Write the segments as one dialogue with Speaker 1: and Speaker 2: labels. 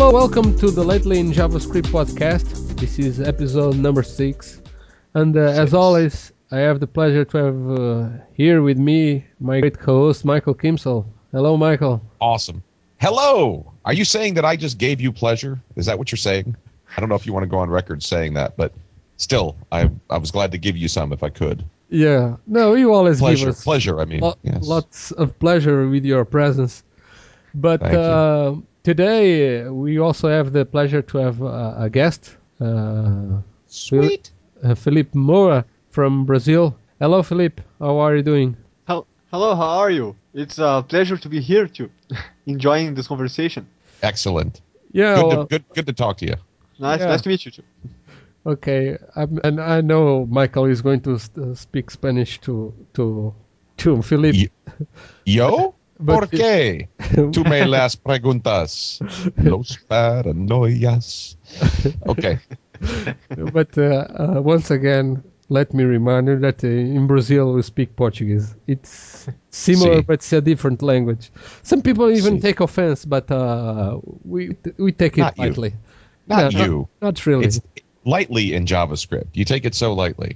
Speaker 1: welcome to the Lately in JavaScript podcast. This is episode number 6. And as always, I have the pleasure to have here with me my great co-host, Michael Kimsel. Hello, Michael.
Speaker 2: Awesome. Hello. Are you saying that I just gave you pleasure? Is that what you're saying? I don't know if you want to go on record saying that, but still, I was glad to give you some if I could.
Speaker 1: Yeah. No, you always
Speaker 2: Pleasure.
Speaker 1: give us
Speaker 2: Pleasure, I mean. Yes.
Speaker 1: lots of pleasure with your presence. But
Speaker 2: Thank you.
Speaker 1: today we also have the pleasure to have a guest,
Speaker 2: Sweet.
Speaker 1: Felipe Moura from Brazil. Hello, Felipe. How are you doing?
Speaker 3: Hello, how are you? It's a pleasure to be here too, enjoying this conversation.
Speaker 2: Excellent.
Speaker 1: Yeah.
Speaker 2: Good to talk to you.
Speaker 3: Nice to meet you too.
Speaker 1: Okay, and I know Michael is going to speak Spanish to Felipe.
Speaker 2: Yo?
Speaker 1: But
Speaker 2: ¿Por qué? Tú me las preguntas. Los paranoias. Okay.
Speaker 1: But once again, let me remind you that in Brazil we speak Portuguese. It's similar, but it's a different language. Some people even take offense, but we take it
Speaker 2: Not you.
Speaker 1: lightly.
Speaker 2: Not
Speaker 1: No,
Speaker 2: you.
Speaker 1: Not really.
Speaker 2: It's lightly in JavaScript. You take it so lightly.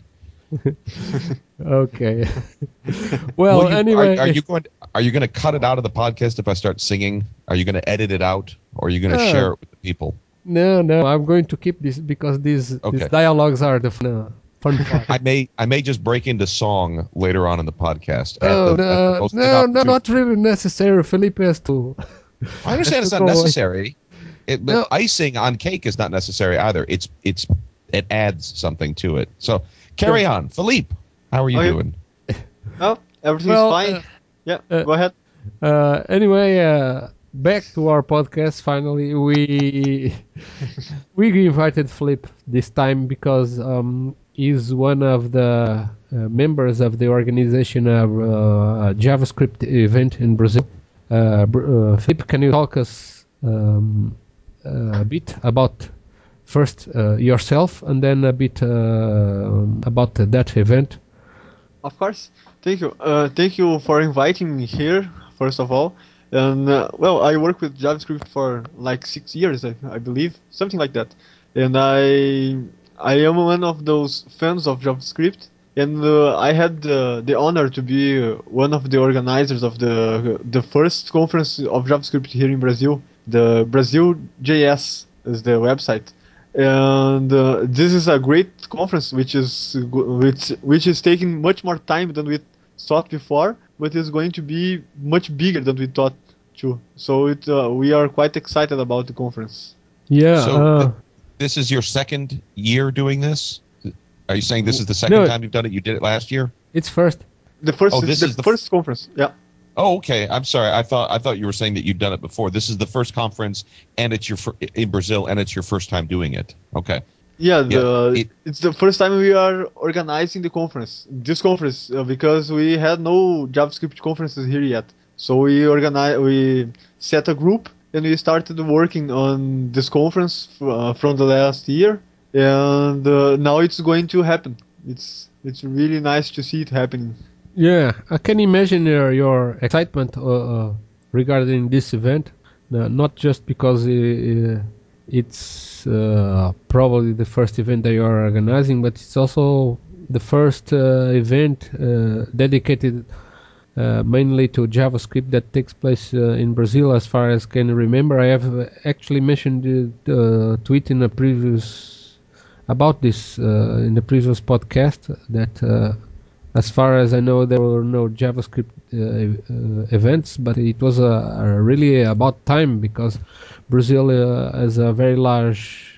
Speaker 1: Okay. Well, anyway,
Speaker 2: are you going to cut it out of the podcast if I start singing? Are you going to edit it out, or are you going to share it with the people?
Speaker 1: No. I'm going to keep this because these dialogues are the fun part.
Speaker 2: I may just break into song later on in the podcast.
Speaker 1: No, not really necessary. Felipe has to.
Speaker 2: I understand it's not necessary. But icing on cake is not necessary either. It adds something to it. So carry on, Philippe. How are you doing?
Speaker 3: Oh, everything's fine. Go ahead.
Speaker 1: Anyway, back to our podcast. Finally, we invited Philippe this time because he's one of the members of the organization of a JavaScript event in Brazil. Philippe, can you talk us a bit about first yourself and then a bit about that event?
Speaker 3: Of course. Thank you. Thank you for inviting me here, first of all. And I work with JavaScript for like 6 years, I believe, something like that. And I am one of those fans of JavaScript. And I had the honor to be one of the organizers of the first conference of JavaScript here in Brazil. The Brazil JS is the website. And this is a great conference, which is taking much more time than we thought before, but is going to be much bigger than we thought too. So we are quite excited about the conference.
Speaker 1: Yeah.
Speaker 2: So this is your second year doing this? Are you saying this is the second time you've done it? You did it last year?
Speaker 1: It's first.
Speaker 3: The first conference. Yeah.
Speaker 2: Oh, okay. I'm sorry. I thought you were saying that you'd done it before. This is the first conference, and it's in Brazil, and it's your first time doing it. Okay.
Speaker 3: Yeah, it's the first time we are organizing this conference, because we had no JavaScript conferences here yet. So we set a group and we started working on this conference from the last year, and now it's going to happen. It's really nice to see it happening.
Speaker 1: Yeah, I can imagine your excitement regarding this event, not just because it's probably the first event that you are organizing, but it's also the first event dedicated mainly to JavaScript that takes place in Brazil, as far as can remember. I have actually mentioned the tweet in a previous about this in the previous podcast that. As far as I know, there were no JavaScript events, but it was really about time because Brazil has a very large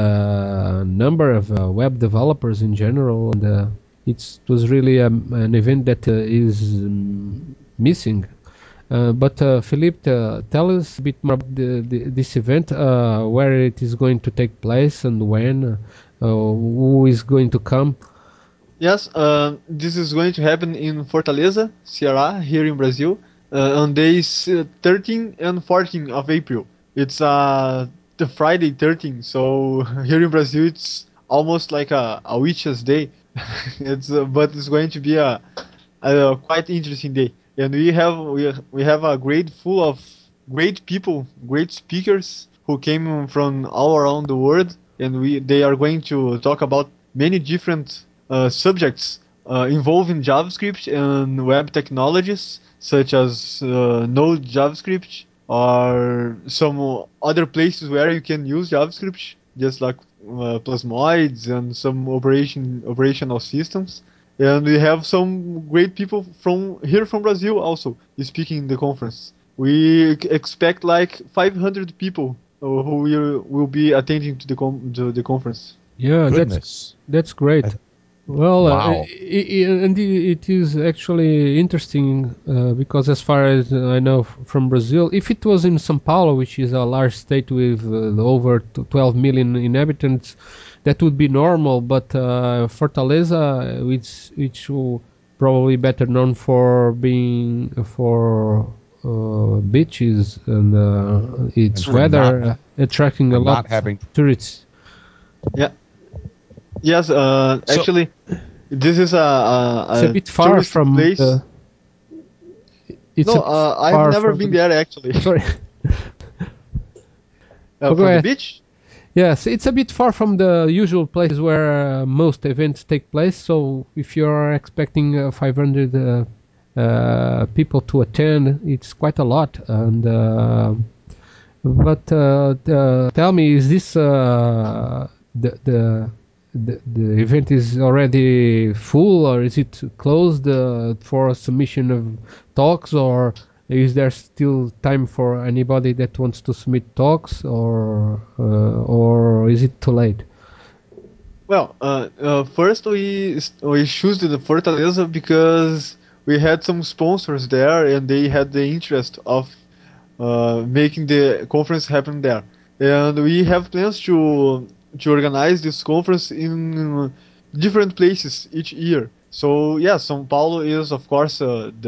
Speaker 1: number of web developers in general, and it was really an event that is missing. But Philippe, tell us a bit more about this event, where it is going to take place and when, who is going to come.
Speaker 3: Yes, this is going to happen in Fortaleza, Ceará, here in Brazil, on days 13 and 14 of April. It's the Friday 13, so here in Brazil it's almost like a witch's day. But it's going to be a quite interesting day, and we have a grade full of great people, great speakers who came from all around the world, and they are going to talk about many different subjects involving JavaScript and web technologies, such as Node JavaScript or some other places where you can use JavaScript, just like plasmoids and some operational systems. And we have some great people from Brazil also speaking in the conference. We expect like 500 people who will be attending to the conference.
Speaker 1: Yeah,
Speaker 2: Goodness.
Speaker 1: that's great. Well,
Speaker 2: Wow.
Speaker 1: and it is actually interesting because, as far as I know from Brazil, if it was in São Paulo, which is a large state with over 12 million inhabitants, that would be normal. But Fortaleza, which probably better known for being for beaches and its
Speaker 2: And for
Speaker 1: weather,
Speaker 2: not-
Speaker 1: attracting
Speaker 2: for
Speaker 1: a lot
Speaker 2: not having
Speaker 1: of tourists.
Speaker 3: Yeah. Yes.
Speaker 2: So-
Speaker 3: Actually, this is
Speaker 1: It's a
Speaker 3: a
Speaker 1: bit far
Speaker 3: tourist
Speaker 1: from
Speaker 3: place.
Speaker 1: the. It's a
Speaker 3: No,
Speaker 1: bit
Speaker 3: I've
Speaker 1: far
Speaker 3: never
Speaker 1: from
Speaker 3: been
Speaker 1: the.
Speaker 3: there actually.
Speaker 1: Sorry. Go
Speaker 3: From the
Speaker 1: ahead.
Speaker 3: beach?
Speaker 1: Yes, it's a bit far from the usual places where most events take place. So if you're expecting 500 people to attend, it's quite a lot. And but tell me, is this the event is already full, or is it closed for a submission of talks, or is there still time for anybody that wants to submit talks, or is it too late?
Speaker 3: Well, first we choose the Fortaleza because we had some sponsors there and they had the interest of making the conference happen there. And we have plans to organize this conference in different places each year. So yeah, São Paulo is of course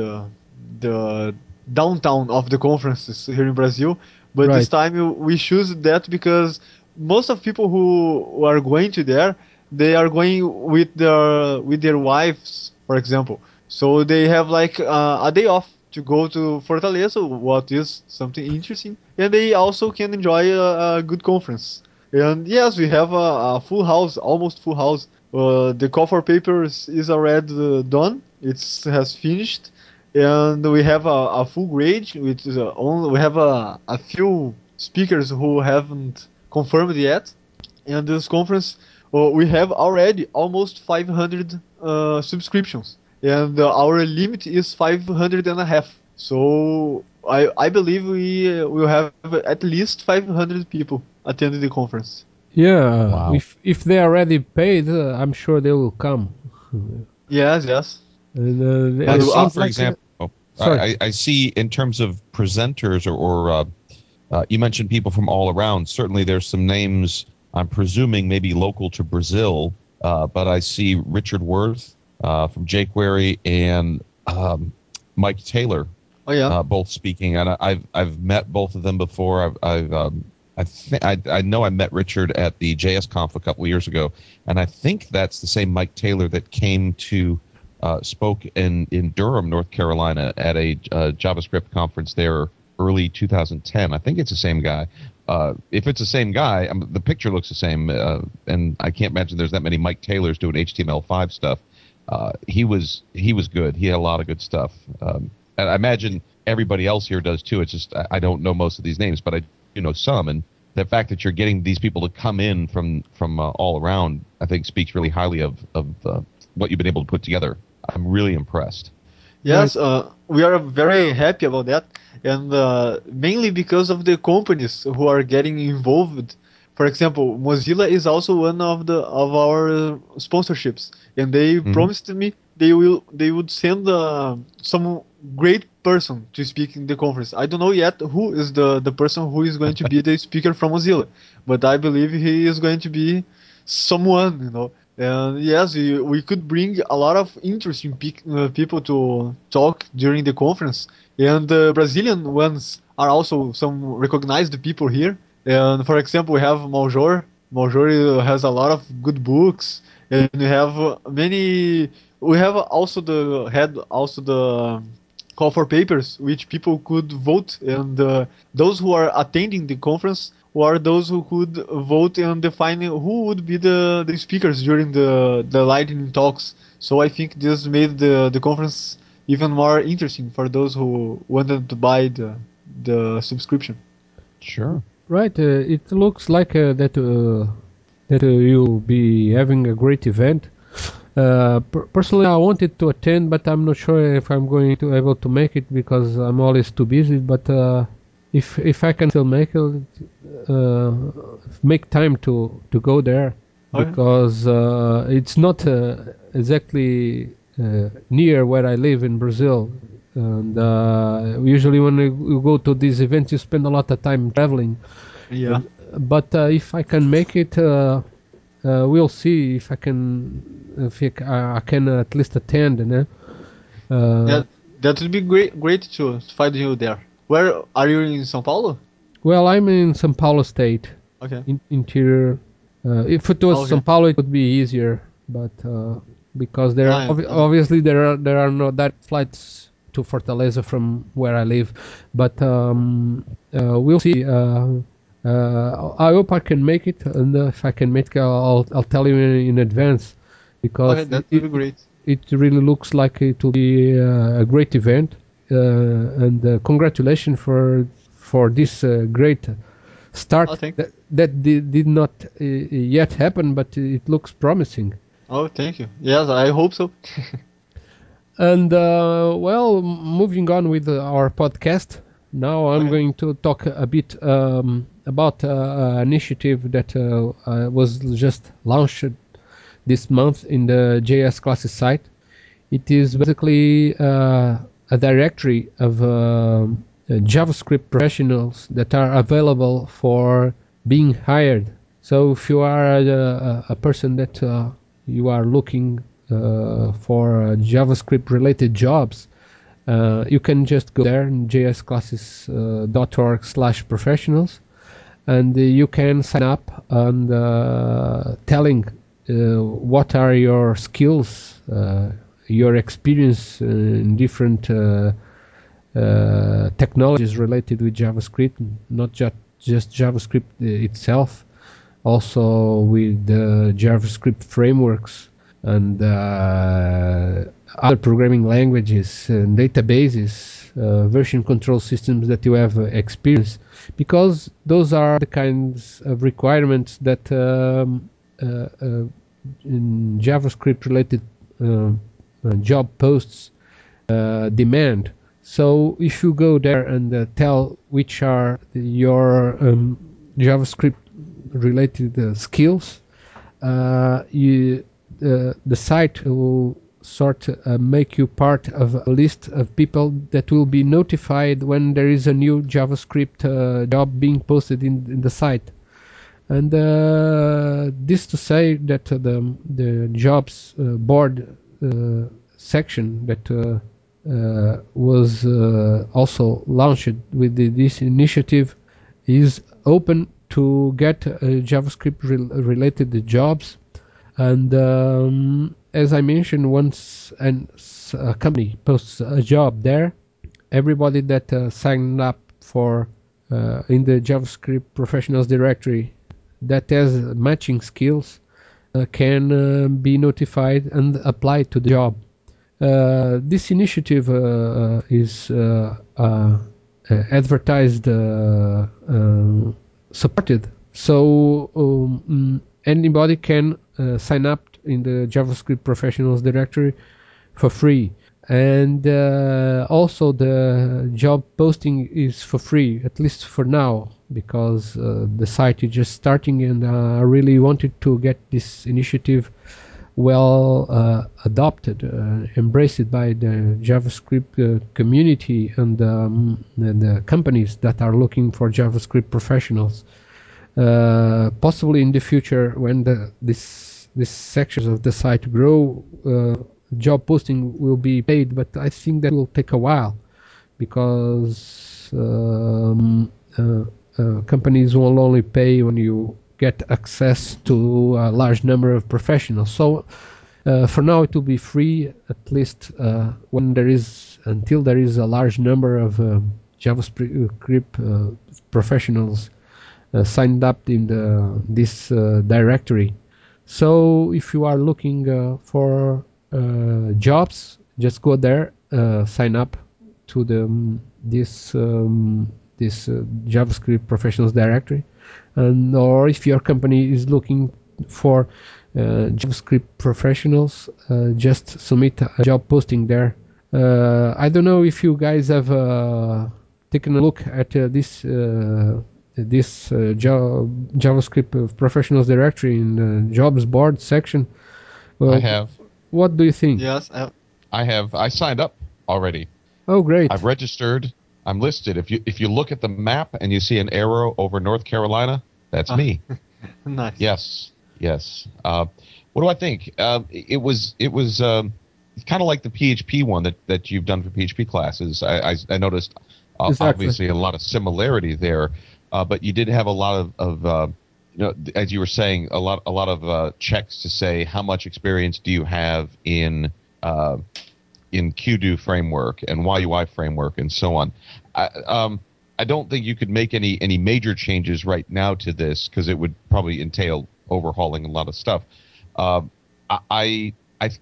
Speaker 3: the downtown of the conferences here in Brazil. But this
Speaker 1: Right.
Speaker 3: time we choose that because most of people who are going to there, they are going with their wives, for example. So they have like a day off to go to Fortaleza, what is something interesting, and they also can enjoy a good conference. And yes, we have a full house, almost full house. The call for papers is already done. It has finished, and we have a full grade. Which is only we have a few speakers who haven't confirmed yet. And this conference, we have already almost 500 subscriptions, and our limit is 500 and a half. So I believe we will have at least 500 people attending the conference.
Speaker 1: Yeah,
Speaker 2: Wow.
Speaker 1: if they already paid, I'm sure they will come.
Speaker 3: Yes, yes.
Speaker 1: And,
Speaker 2: I
Speaker 3: And
Speaker 2: see, for
Speaker 1: like,
Speaker 2: example,
Speaker 1: sorry.
Speaker 2: I see in terms of presenters or you mentioned people from all around. Certainly, there's some names I'm presuming maybe local to Brazil, but I see Richard Worth from jQuery and Mike Taylor
Speaker 3: Oh yeah.
Speaker 2: both speaking, and I've met both of them before. I know I met Richard at the JSConf a couple of years ago, and I think that's the same Mike Taylor that came to spoke in Durham, North Carolina, at a JavaScript conference there early 2010. I think it's the same guy. If it's the same guy, the picture looks the same, and I can't imagine there's that many Mike Taylors doing HTML5 stuff. He was good. He had a lot of good stuff. And I imagine everybody else here does too. It's just I don't know most of these names, but I do know some. And the fact that you're getting these people to come in from all around, I think, speaks really highly of what you've been able to put together. I'm really impressed.
Speaker 3: Yes, we are very happy about that, and mainly because of the companies who are getting involved. For example, Mozilla is also one of our sponsorships, and they
Speaker 2: Hmm.
Speaker 3: promised me they would send some great person to speak in the conference. I don't know yet who is the person who is going to be the speaker from Mozilla, but I believe he is going to be someone, you know. And yes, we could bring a lot of interesting people to talk during the conference. And the Brazilian ones are also some recognized people here. And for example, we have Maljor. Maljor has a lot of good books, and we have many. We have also the call for papers, which people could vote, and those who are attending the conference were those who could vote and define who would be the speakers during the lightning talks. So I think this made the conference even more interesting for those who wanted to buy the subscription.
Speaker 2: Sure.
Speaker 1: Right. It looks like that you'll be having a great event. Personally, I wanted to attend, but I'm not sure if I'm going to able to make it because I'm always too busy. But if I can still make time to go there,
Speaker 3: Okay.
Speaker 1: because it's not exactly near where I live in Brazil. And usually when you go to these events, you spend a lot of time traveling.
Speaker 3: Yeah.
Speaker 1: But if I can make it, we'll see if I can, I can at least attend.
Speaker 3: Yeah, that would be great to find you there. Where are you in São Paulo?
Speaker 1: Well, I'm in São Paulo State,
Speaker 3: Okay.
Speaker 1: interior. If it was
Speaker 3: Okay.
Speaker 1: São Paulo, it would be easier, but because there
Speaker 3: Yeah,
Speaker 1: are
Speaker 3: I understand.
Speaker 1: obviously there are no direct flights to Fortaleza from where I live, but we'll see. I hope I can make it, and if I can make it, I'll tell you in advance,
Speaker 3: Okay,
Speaker 1: because
Speaker 3: that would be great.
Speaker 1: it really looks like it will be a great event, and congratulations for this great
Speaker 3: Oh,
Speaker 1: start
Speaker 3: thank.
Speaker 1: that did not yet happen, but it looks promising.
Speaker 3: Oh, thank you. Yes, I hope so.
Speaker 1: And well, moving on with our podcast. Now I'm
Speaker 3: Okay.
Speaker 1: going to talk a bit about an initiative that was just launched this month in the JS Classes site. It is basically a directory of JavaScript professionals that are available for being hired. So if you are a person that you are looking for JavaScript related jobs, you can just go there in jsclasses.org/professionals, and you can sign up and telling what are your skills, your experience in different technologies related with JavaScript, not just JavaScript itself, also with JavaScript frameworks and other programming languages and databases, version control systems that you have experience, because those are the kinds of requirements that in JavaScript related job posts demand. So if you go there and tell which are your JavaScript related skills, the site will sort make you part of a list of people that will be notified when there is a new JavaScript job being posted in the site. And this to say that the jobs board section that was also launched with this initiative is open to get JavaScript related jobs. And as I mentioned, once a company posts a job there, everybody that signed up for in the JavaScript professionals directory that has matching skills can be notified and apply to the job. This initiative is advertised, supported, so anybody can sign up in the JavaScript professionals directory for free. And also the job posting is for free, at least for now, because the site is just starting, and I really wanted to get this initiative well adopted, embraced by the JavaScript community and the companies that are looking for JavaScript professionals. Possibly in the future, when this sections of the site grow, job posting will be paid, but I think that will take a while, because companies will only pay when you get access to a large number of professionals. So for now it will be free, at least when there is until there is a large number of JavaScript professionals signed up in this directory. So if you are looking for jobs, just go there, sign up to this JavaScript professionals directory, and or if your company is looking for JavaScript professionals, just submit a job posting there. I don't know if you guys have taken a look at this JavaScript professionals directory in the jobs board section.
Speaker 2: I have.
Speaker 1: What do you think?
Speaker 3: Yes.
Speaker 2: I signed up already.
Speaker 1: Oh, great!
Speaker 2: I've registered. I'm listed. If you look at the map and you see an arrow over North Carolina, that's me.
Speaker 3: Nice.
Speaker 2: Yes. What do I think? It was kind of like the PHP one that you've done for PHP classes. I noticed
Speaker 1: Exactly.
Speaker 2: obviously a lot of similarity there, but you did have a lot of as you were saying, a lot of checks to say how much experience do you have in QDO framework and YUI framework and so on. I don't think you could make any major changes right now to this because it would probably entail overhauling a lot of stuff. I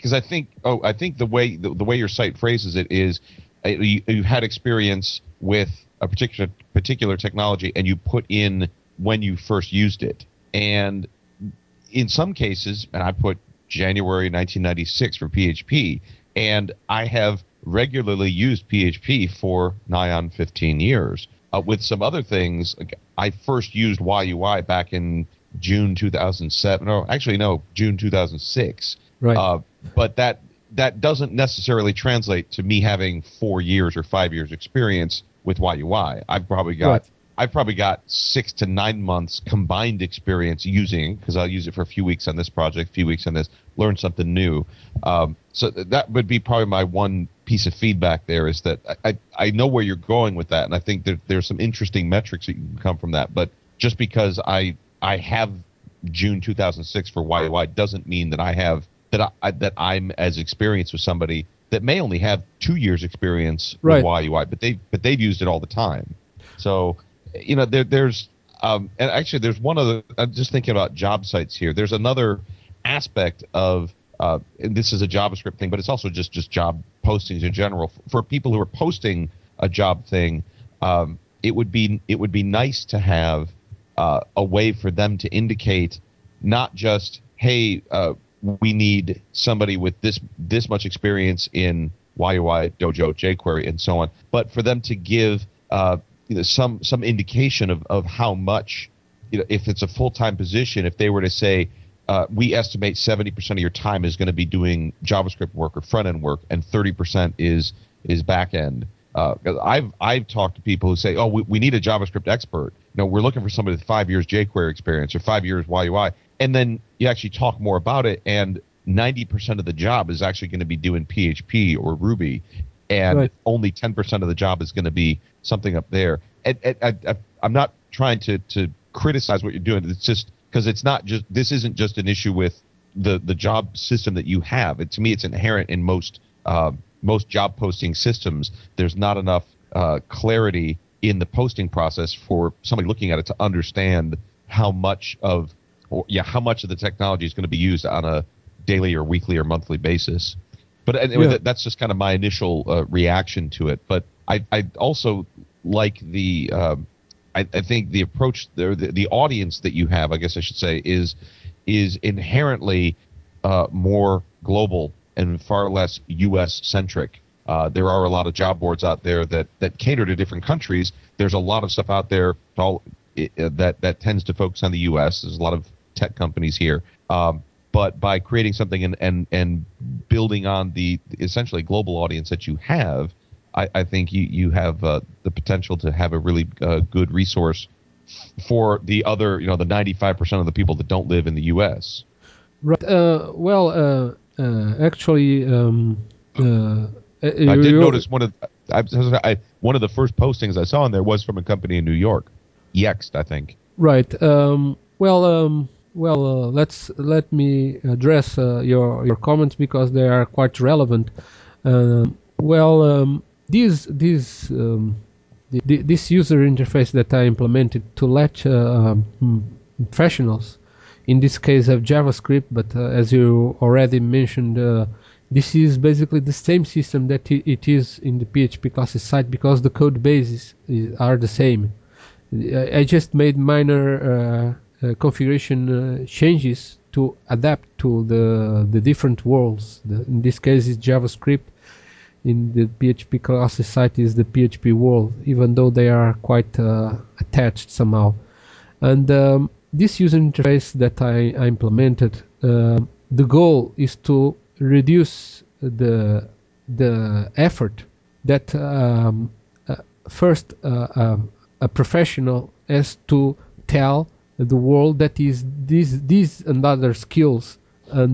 Speaker 2: think the way your site phrases it is you had experience with a particular technology and you put in when you first used it, and in some cases, and I put January 1996 for PHP, and I have regularly used PHP for nigh on 15 years. With some other things, I first used YUI back in June 2007. No, actually, no, June 2006.
Speaker 1: Right.
Speaker 2: But that doesn't necessarily translate to me having 4 years or 5 years experience with YUI. I've probably got 6 to 9 months combined experience using, because I'll use it for a few weeks on this project, a few weeks on this, learn something new. So that would be probably my one piece of feedback there, is that I know where you're going with that, and I think there's some interesting metrics that can come from that. But just because I have June 2006 for YUI doesn't mean that I have that I'm as experienced with somebody that may only have 2 years experience with YUI, but they've used it all the time. So there's and actually there's one other. I'm just thinking about job sites here. There's another aspect of and this is a JavaScript thing, but it's also just job postings in general. For people who are posting a job thing, it would be nice to have a way for them to indicate not just, hey, we need somebody with this much experience in YUI, Dojo, jQuery, and so on, but for them to give some indication of how much, if it's a full-time position, if they were to say, we estimate 70% of your time is going to be doing JavaScript work or front-end work, and 30% is back-end. I've talked to people who say, oh, we need a JavaScript expert. We're looking for somebody with 5 years jQuery experience or 5 years YUI. And then you actually talk more about it, and 90% of the job is actually going to be doing PHP or Ruby, and only 10% of the job is going to be something up there. I'm not trying to criticize what you're doing. It's just because this isn't just an issue with the job system that you have. To me, it's inherent in most job posting systems. There's not enough clarity in the posting process for somebody looking at it to understand how much of the technology is going to be used on a daily or weekly or monthly basis. But anyway, that's just kind of my initial reaction to it. But I also like I think the approach there, the audience that you have, I guess I should say, is inherently more global and far less U.S. centric. There are a lot of job boards out there that cater to different countries. There's a lot of stuff out there that tends to focus on the U.S. There's a lot of tech companies here. But by creating something and building on the essentially global audience that you have, I think you have the potential to have a really good resource for the other, the 95% of the people that don't live in the U.S.
Speaker 1: Right. Actually,
Speaker 2: I did notice one of the first postings I saw in there was from a company in New York, Yext, I think.
Speaker 1: Right. Let me address your comments because they are quite relevant. this user interface that I implemented to let professionals, in this case of JavaScript, but as you already mentioned, this is basically the same system that it is in the PHP classes site because the code bases are the same. I just made minor configuration changes to adapt to the different worlds. In this case, it's JavaScript. In the PHP classes site is the PHP world, even though they are quite attached somehow. And this user interface that I implemented, the goal is to reduce the effort that first a professional has to tell the world that is these and other skills. And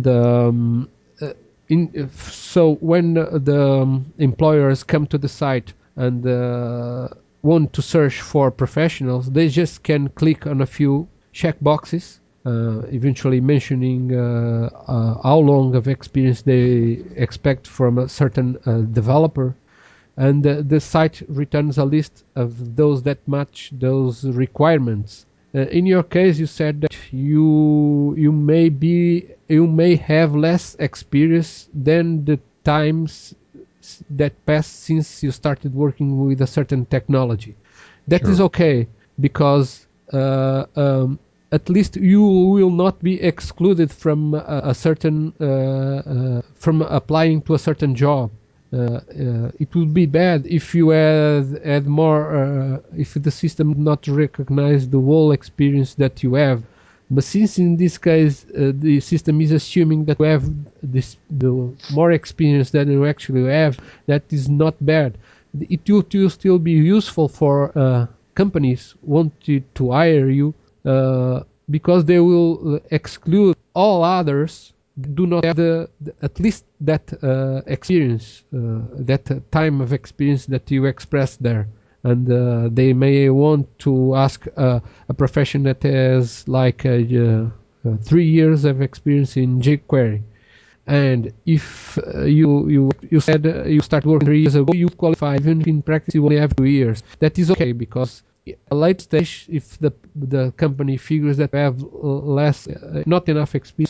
Speaker 1: so when the employers come to the site and want to search for professionals, they just can click on a few checkboxes, eventually mentioning how long of experience they expect from a certain developer, and the site returns a list of those that match those requirements. In your case, you said that you may have less experience than the times that passed since you started working with a certain technology. That is okay, because at least you will not be excluded from a certain from applying to a certain job. It would be bad if you had more, if the system did not recognize the whole experience that you have. But since in this case the system is assuming that you have the more experience than you actually have, that is not bad. It will still be useful for companies wanting to hire you, because they will exclude all others do not have at least that experience, that time of experience that you expressed there. And they may want to ask a profession that has like 3 years of experience in jQuery. And if you said you started working 3 years ago, you qualify. Even in practice you only have 2 years. That is okay, because at a late stage, if the company figures that you have less, not enough experience,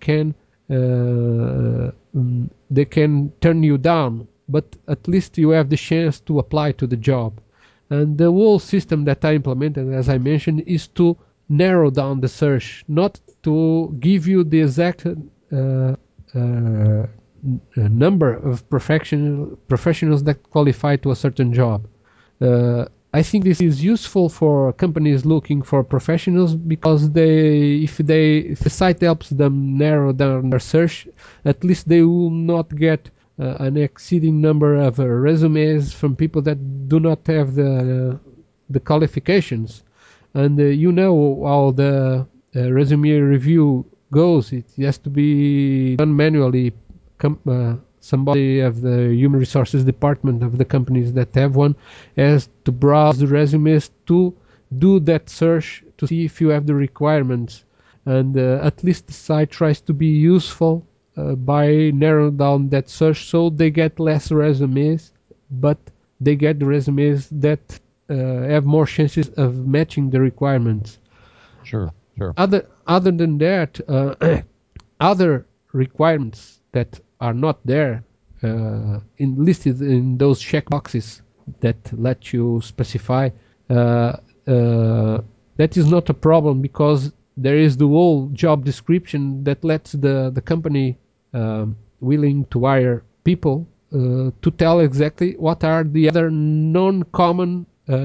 Speaker 1: they can turn you down. But at least you have the chance to apply to the job. And the whole system that I implemented, as I mentioned, is to narrow down the search, not to give you the exact number of professionals that qualify to a certain job. I think this is useful for companies looking for professionals, because if the site helps them narrow down their search, at least they will not get an exceeding number of resumes from people that do not have the qualifications. And you know how the resume review goes. It has to be done manually. Somebody of the human resources department of the companies that have one has to browse the resumes to do that search to see if you have the requirements. And at least the site tries to be useful by narrowing down that search, so they get less resumes, but they get the resumes that have more chances of matching the requirements.
Speaker 2: Sure.
Speaker 1: Other than that, other requirements that are not there listed in those checkboxes that let you specify, that is not a problem, because there is the whole job description that lets the company willing to hire people to tell exactly what are the other non-common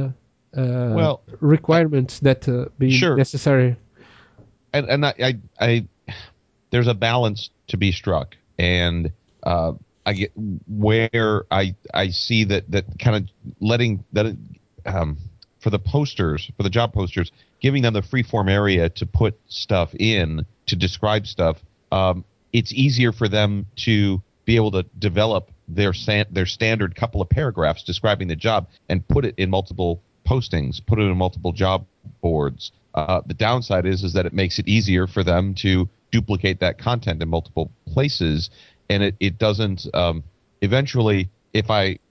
Speaker 1: requirements that be necessary.
Speaker 2: And I there's a balance to be struck, and I get where I see that kind of letting that for the posters, for the job posters, giving them the free-form area to put stuff in, to describe stuff. It's easier for them to be able to develop their standard couple of paragraphs describing the job and put it in multiple postings, put it in multiple job boards. The downside is that it makes it easier for them to duplicate that content in multiple places, and it doesn't eventually, if I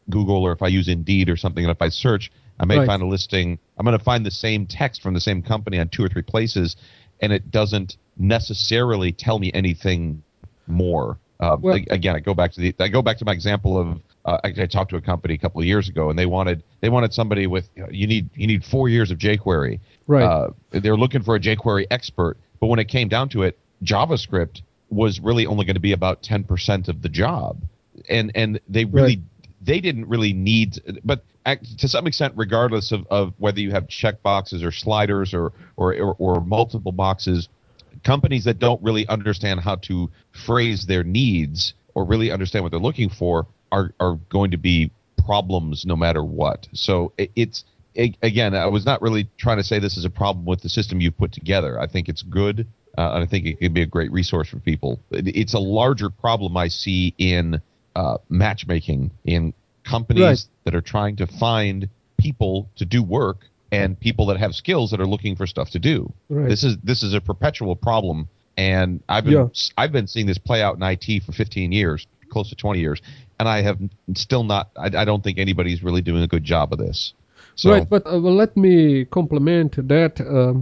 Speaker 2: Google or if I use Indeed or something, and if I search, I may
Speaker 1: Right.
Speaker 2: find a listing. I'm going to find the same text from the same company on 2 or 3 places, and it doesn't necessarily tell me anything more.
Speaker 1: Well,
Speaker 2: Again, I go back to my example of I talked to a company a couple of years ago, and they wanted somebody with you need 4 years of jQuery.
Speaker 1: right.
Speaker 2: They're looking for a jQuery expert, but when it came down to it, JavaScript was really only going to be about 10% of the job, and they really they didn't really need, but to some extent, regardless of whether you have checkboxes or sliders or multiple boxes, companies that don't really understand how to phrase their needs or really understand what they're looking for are going to be problems no matter what. So again, I was not really trying to say this is a problem with the system you've put together. I think it's good, and I think it can be a great resource for people. It's a larger problem I see in matchmaking in companies
Speaker 1: Right.
Speaker 2: that are trying to find people to do work and people that have skills that are looking for stuff to do.
Speaker 1: Right.
Speaker 2: This is a perpetual problem, and I've been seeing this play out in IT for 15 years, close to 20 years, and I have still not. I don't think anybody's really doing a good job of this. So,
Speaker 1: Right, but well, let me complement that,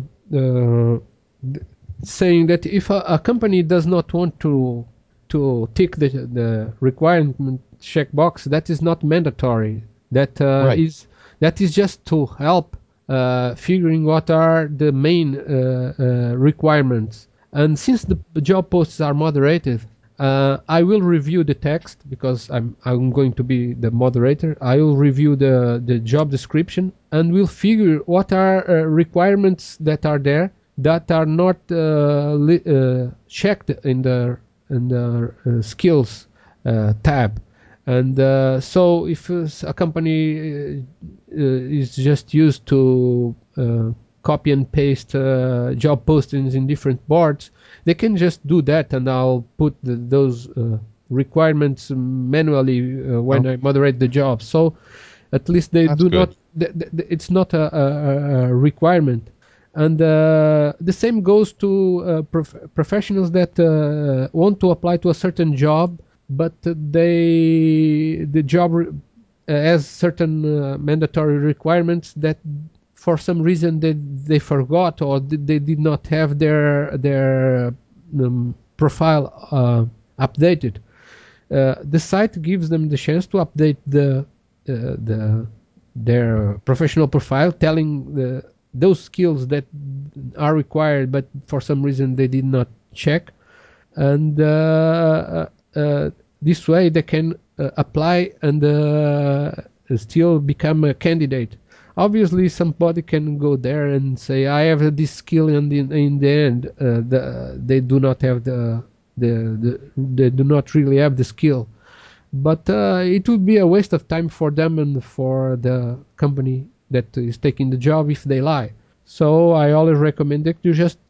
Speaker 1: saying that if a company does not want to tick the requirement checkbox, that is not mandatory. That
Speaker 2: Right.
Speaker 1: is just to help figuring what are the main requirements. And since the job posts are moderated, I will review the text because I'm going to be the moderator. I will review the job description and we'll figure what are requirements that are there that are not checked in the skills tab. And so if a company is just used to copy and paste job postings in different boards, they can just do that, and I'll put those requirements manually when I moderate the job. So at least they
Speaker 2: That's
Speaker 1: do
Speaker 2: good.
Speaker 1: not. It's not a requirement. And the same goes to professionals that want to apply to a certain job, but the job has certain mandatory requirements that for some reason they forgot or they did not have their profile updated. The site gives them the chance to update their professional profile, telling those skills that are required, but for some reason they did not check, and this way they can apply and still become a candidate. Obviously, somebody can go there and say, "I have this skill," and in the end, they do not have they do not really have the skill. But it would be a waste of time for them and for the company that is taking the job if they lie. So I always recommend that you just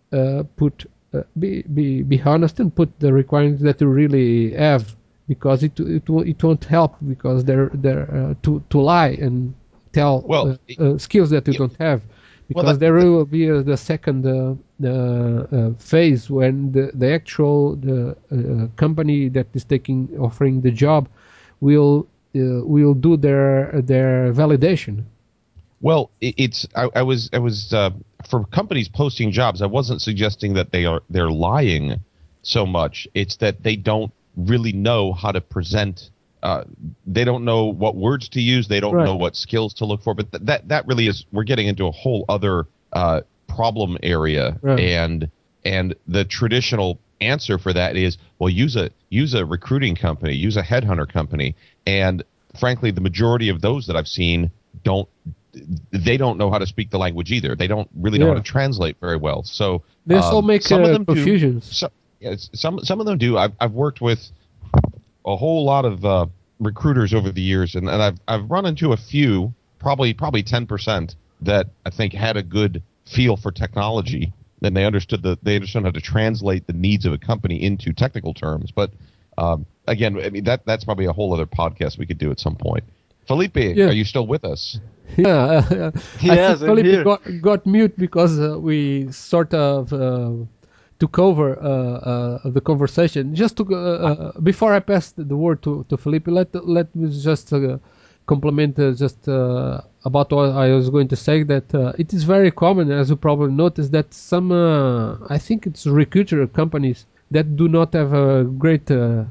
Speaker 1: be honest and put the requirements that you really have, because it won't help, because they're to lie and tell
Speaker 2: Well,
Speaker 1: skills that you don't have,
Speaker 2: well,
Speaker 1: because there will be the second phase when the actual company that is offering the job will do their validation.
Speaker 2: Well, I was for companies posting jobs. I wasn't suggesting that they're lying so much. It's that they don't really know how to present. They don't know what words to use. They don't
Speaker 1: Right.
Speaker 2: know what skills to look for. But that really is, we're getting into a whole other problem area.
Speaker 1: Right.
Speaker 2: And the traditional answer for that is, well, use a recruiting company, use a headhunter company. And frankly, the majority of those that I've seen don't know how to speak the language either. They don't really know how to translate very well. So
Speaker 1: They also make
Speaker 2: some of them
Speaker 1: confusions.
Speaker 2: do. Some of them do. I've worked with a whole lot of recruiters over the years, and I've run into a few, probably 10%, that I think had a good feel for technology. Then they understood how to translate the needs of a company into technical terms. But again, I mean that's probably a whole other podcast we could do at some point. Felipe, are you still with us?
Speaker 1: Yeah, I think
Speaker 3: Yes, I'm
Speaker 1: Felipe
Speaker 3: here.
Speaker 1: got mute because we sort of took over the conversation. Just to before I pass the word to Felipe, let me just complement just about what I was going to say, that it is very common, as you probably noticed, that some, I think it's recruiter companies that do not have a great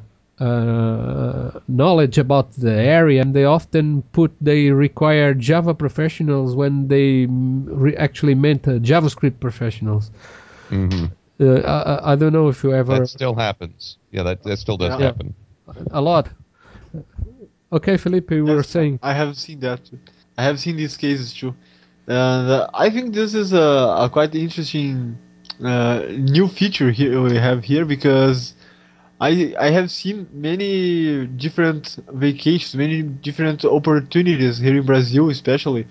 Speaker 1: knowledge about the area, and they require Java professionals when they actually meant JavaScript professionals.
Speaker 2: Hmm.
Speaker 1: I don't know if you ever...
Speaker 2: That still happens. Yeah, that still does
Speaker 3: Yeah.
Speaker 2: happen.
Speaker 1: A lot. Okay, Felipe, you were
Speaker 3: Yes,
Speaker 1: saying.
Speaker 3: I have seen that too. I have seen these cases too, and I think this is a quite interesting new feature here we have here, because I have seen many different vacations, many different opportunities here in Brazil, especially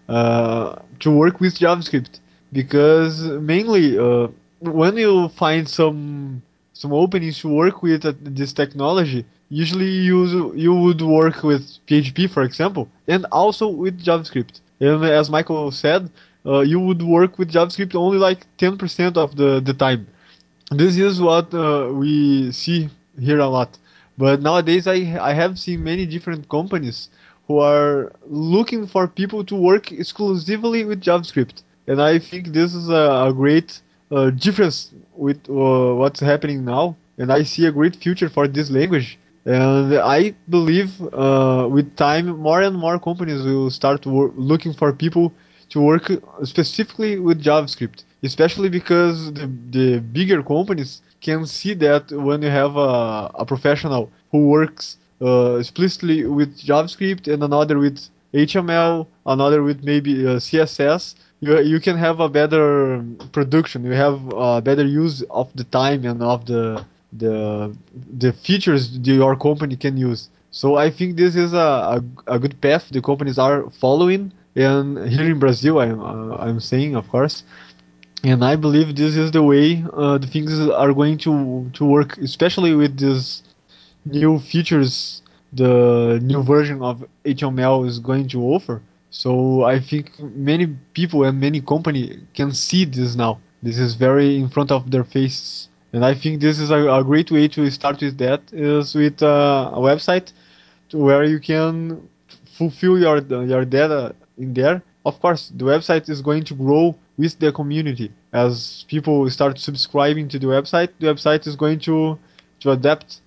Speaker 3: to work with JavaScript, because mainly when you find some openings to work with this technology, usually you would work with PHP, for example, and also with JavaScript. And as Michael said, you would work with JavaScript only like 10% of the time. This is what we see here a lot. But nowadays, I have seen many different companies who are looking for people to work exclusively with JavaScript. And I think this is a great difference with what's happening now. And I see a great future for this language. And I believe with time, more and more companies will start looking for people to work specifically with JavaScript, especially because the bigger companies can see that when you have a professional who works explicitly with JavaScript and another with HTML, another with maybe CSS, you can have a better production. You have a better use of the time and of the the features your company can use. So I think this is a good path the companies are following, and here in Brazil, I'm saying, of course, and I believe this is the way the things are going to work, especially with these new features the new version of HTML is going to offer. So I think many people and many company can see this now. This is very in front of their faces, and I think this is a great way to start with that is with a website to where you can fulfill your data in there. Of course, the website is going to grow with the community. As people start subscribing to the website is going to adapt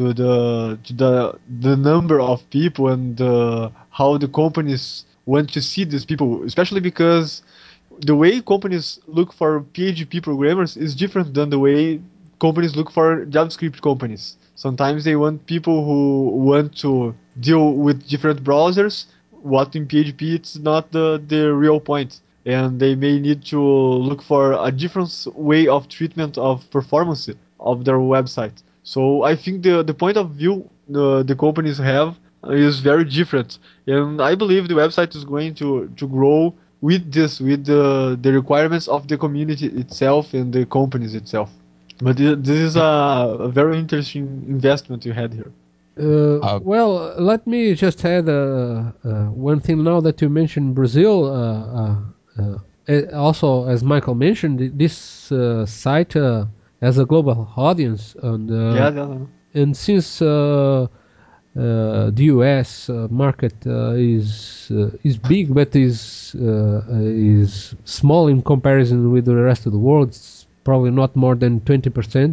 Speaker 3: to the number of people and how the companies want to see these people, especially because the way companies look for PHP programmers is different than the way companies look for JavaScript companies. Sometimes they want people who want to deal with different browsers. What in PHP it's not the real point, and they may need to look for a different way of treatment of performance of their website. So I think the point of view the companies have is very different, and I believe the website is going to grow with the requirements of the community itself and the companies itself. But this is a very interesting investment you had here.
Speaker 2: Uh,
Speaker 1: Well, let me just add one thing now that you mentioned Brazil. Also, as Michael mentioned, this site has a global audience,
Speaker 3: Yeah, yeah,
Speaker 1: and since the U.S. Market is big, but is small in comparison with the rest of the world. It's probably not more than 20%.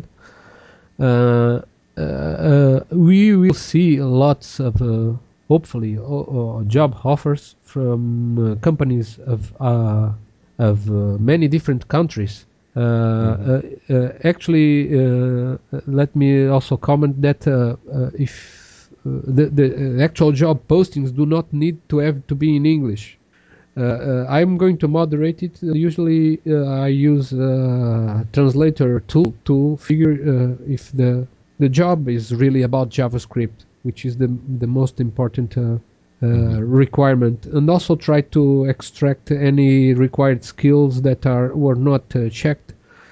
Speaker 1: We will see lots of hopefully job offers from companies of many different countries. Actually, let me also comment that if the actual job postings do not need to have to be in English. I'm going to moderate it. Usually, I use translator tool to figure if the job is really about JavaScript, which is the most important requirement, and also try to extract any required skills that were not checked.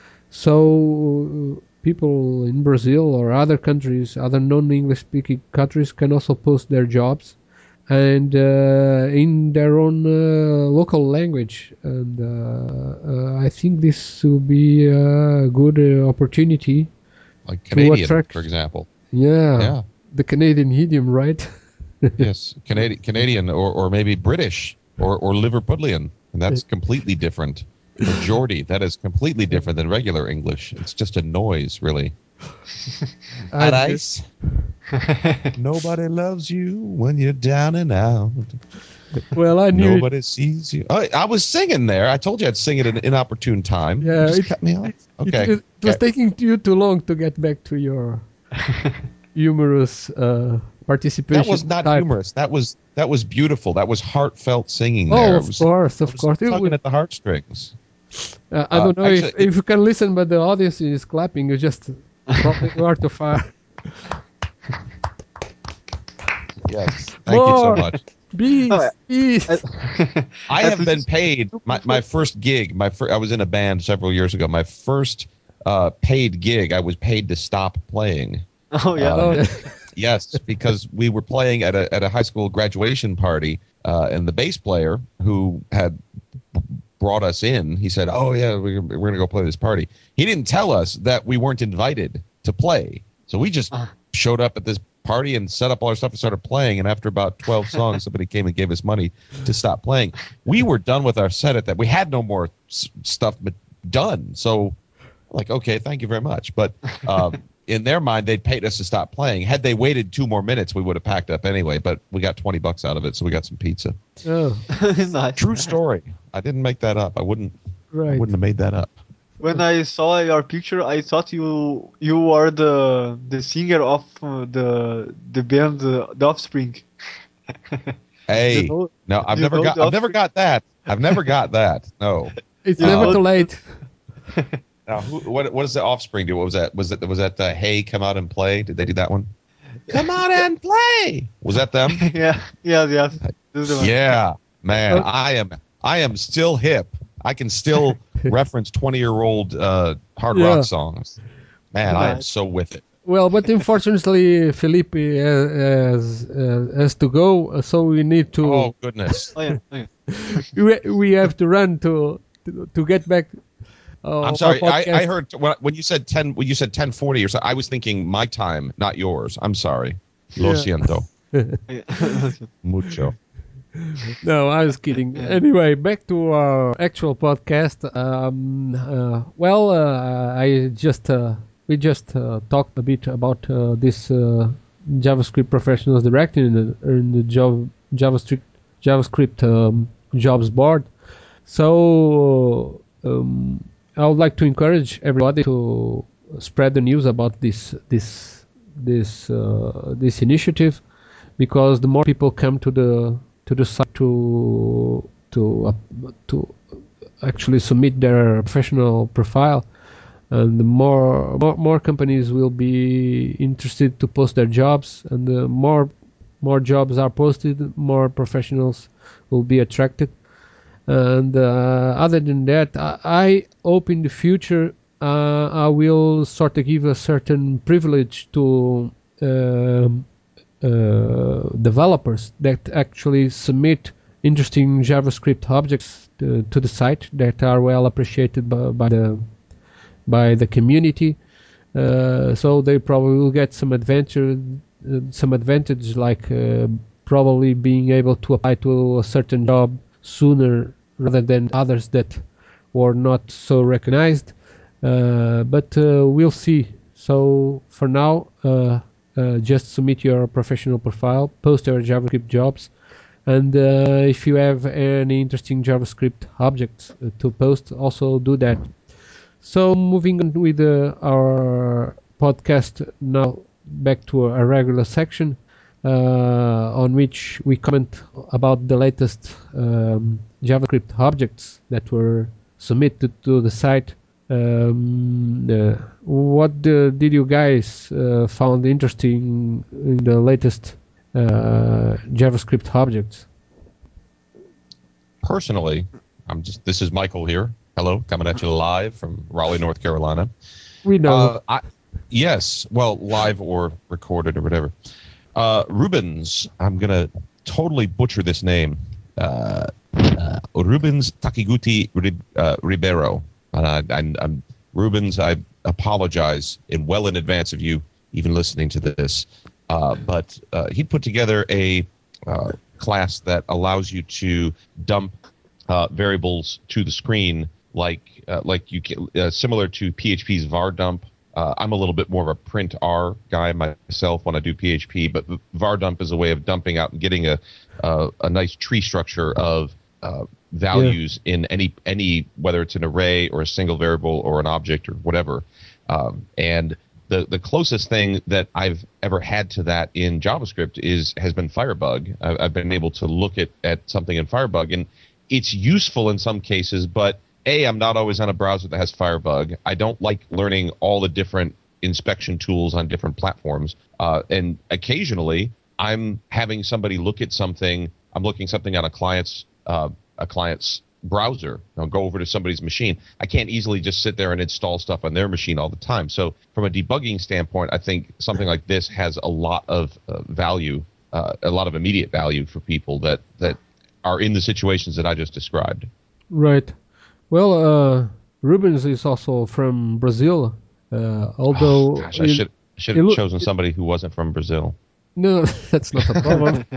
Speaker 1: So people in Brazil or other countries, other non-English speaking countries, can also post their jobs and in their own local language. And I think this will be a good opportunity
Speaker 2: like
Speaker 1: to
Speaker 2: Canadian,
Speaker 1: attract.
Speaker 2: for example.
Speaker 1: Yeah,
Speaker 2: Yeah.
Speaker 1: the Canadian idiom, right?
Speaker 2: Yes, Canadian, or maybe British, or Liverpudlian, and that's completely different. Or Geordie, that is completely different than regular English. It's just a noise, really.
Speaker 1: I
Speaker 2: At
Speaker 1: just-
Speaker 2: ice, nobody loves you when you're down and out.
Speaker 1: well, I knew it.
Speaker 2: Nobody sees you. I was singing there. I told you I'd sing at an inopportune time.
Speaker 1: Yeah,
Speaker 2: You just
Speaker 1: it-
Speaker 2: cut me off. Okay.
Speaker 1: It was
Speaker 2: Okay.
Speaker 1: taking you too long to get back to your humorous participation.
Speaker 2: That was not
Speaker 1: type.
Speaker 2: humorous. That was beautiful. That was heartfelt singing.
Speaker 1: Oh,
Speaker 2: there.
Speaker 1: of course, of course. It
Speaker 2: Tugging
Speaker 1: would,
Speaker 2: at the heartstrings.
Speaker 1: I don't know
Speaker 2: actually,
Speaker 1: if you can listen, but the audience is clapping. You just probably hard to fire.
Speaker 2: Yes. Thank you so
Speaker 1: More.
Speaker 2: much.
Speaker 1: Bees,
Speaker 3: Oh,
Speaker 1: bees.
Speaker 2: I
Speaker 3: At
Speaker 2: have been
Speaker 3: least-
Speaker 2: paid my first gig. I was in a band several years ago. My first paid gig, I was paid to stop playing.
Speaker 3: Oh yeah.
Speaker 1: Oh, yeah.
Speaker 2: Yes, because we were playing at a high school graduation party, and the bass player who had brought us in, he said, "Oh yeah, we're gonna go play this party." He didn't tell us that we weren't invited to play, so we just showed up at this party and set up all our stuff and started playing. And after about 12 songs, somebody came and gave us money to stop playing. We were done with our set at that. We had no more stuff done, so like, okay, thank you very much. But in their mind, they'd paid us to stop playing. Had they waited 2 more minutes, we would have packed up anyway. But we got $20 out of it, so we got some pizza.
Speaker 1: Oh,
Speaker 3: Nice.
Speaker 2: True story. I didn't make that up. I wouldn't
Speaker 1: right.
Speaker 2: have made that up.
Speaker 3: When I saw your picture, I thought you are the singer of the band The Offspring.
Speaker 2: Hey,
Speaker 3: You know-
Speaker 2: no, I've
Speaker 3: you
Speaker 2: never
Speaker 3: know
Speaker 2: got.
Speaker 3: the
Speaker 2: I've never
Speaker 3: Offspring?
Speaker 2: got that. I've never got that. No.
Speaker 1: It's
Speaker 3: You
Speaker 1: never
Speaker 3: know-
Speaker 1: too late.
Speaker 2: Now, what does the Offspring do? What was that? Was that Hey, come out and play? Did they do that one? Come out and play. Was that them?
Speaker 3: Yeah, yes. This is the one.
Speaker 2: Yeah, man,
Speaker 1: Oh.
Speaker 2: I am still hip. I can still reference 20-year-old hard
Speaker 1: Yeah.
Speaker 2: rock songs. Man, I am
Speaker 3: Nice.
Speaker 2: so with it.
Speaker 1: Well, but unfortunately, Felipe has to go, so we need to.
Speaker 2: Oh goodness.
Speaker 3: Oh yeah. Oh, yeah.
Speaker 1: We have to run to get back.
Speaker 2: I'm sorry.
Speaker 1: Our
Speaker 2: I
Speaker 1: podcast.
Speaker 2: heard when you said 10:40 or so. I was thinking my time, not yours. I'm sorry. Lo
Speaker 1: Yeah.
Speaker 2: siento
Speaker 3: Yeah.
Speaker 2: mucho.
Speaker 1: No, I was kidding.
Speaker 3: Yeah.
Speaker 1: Anyway, back to our actual podcast. We just talked a bit about this JavaScript Professionals Directory in the JavaScript jobs board. So I would like to encourage everybody to spread the news about this initiative, because the more people come to the site to actually submit their professional profile, and the more companies will be interested to post their jobs, and the more jobs are posted, more professionals will be attracted. And other than that, I hope in the future I will sort of give a certain privilege to developers that actually submit interesting JavaScript objects to the site that are well appreciated by the community. So they probably will get some advantage, like probably being able to apply to a certain job sooner rather than others that were not so recognized. But we'll see. So for now, just submit your professional profile, post your JavaScript jobs, and if you have any interesting JavaScript objects to post, also do that. So moving on with our podcast now, back to a regular section on which we comment about the latest JavaScript objects that were submitted to the site. What did you guys found interesting in the latest JavaScript objects?
Speaker 2: Personally, this is Michael here. Hello, coming at you live from Raleigh, North Carolina.
Speaker 1: We know.
Speaker 2: Yes, well, live or recorded or whatever. Rubens, I'm gonna totally butcher this name. Rubens Takiguchi Ribeiro. I'm Rubens. I apologize well in advance of you even listening to this. But he put together a class that allows you to dump variables to the screen, like you can, similar to PHP's var dump. I'm a little bit more of a print R guy myself when I do PHP, but var dump is a way of dumping out and getting a nice tree structure of values in any whether it's an array or a single variable or an object or whatever. And the closest thing that I've ever had to that in JavaScript has been Firebug. I've been able to look at something in Firebug, and it's useful in some cases, but I'm not always on a browser that has Firebug. I don't like learning all the different inspection tools on different platforms. And occasionally, I'm having somebody look at something. I'm looking something on a client's browser. I'll go over to somebody's machine. I can't easily just sit there and install stuff on their machine all the time. So from a debugging standpoint, I think something like this has a lot of value, a lot of immediate value for people that are in the situations that I just described.
Speaker 1: Right. Well, Rubens is also from Brazil, although...
Speaker 2: Gosh, I should have chosen somebody who wasn't from Brazil.
Speaker 1: No, that's not a problem.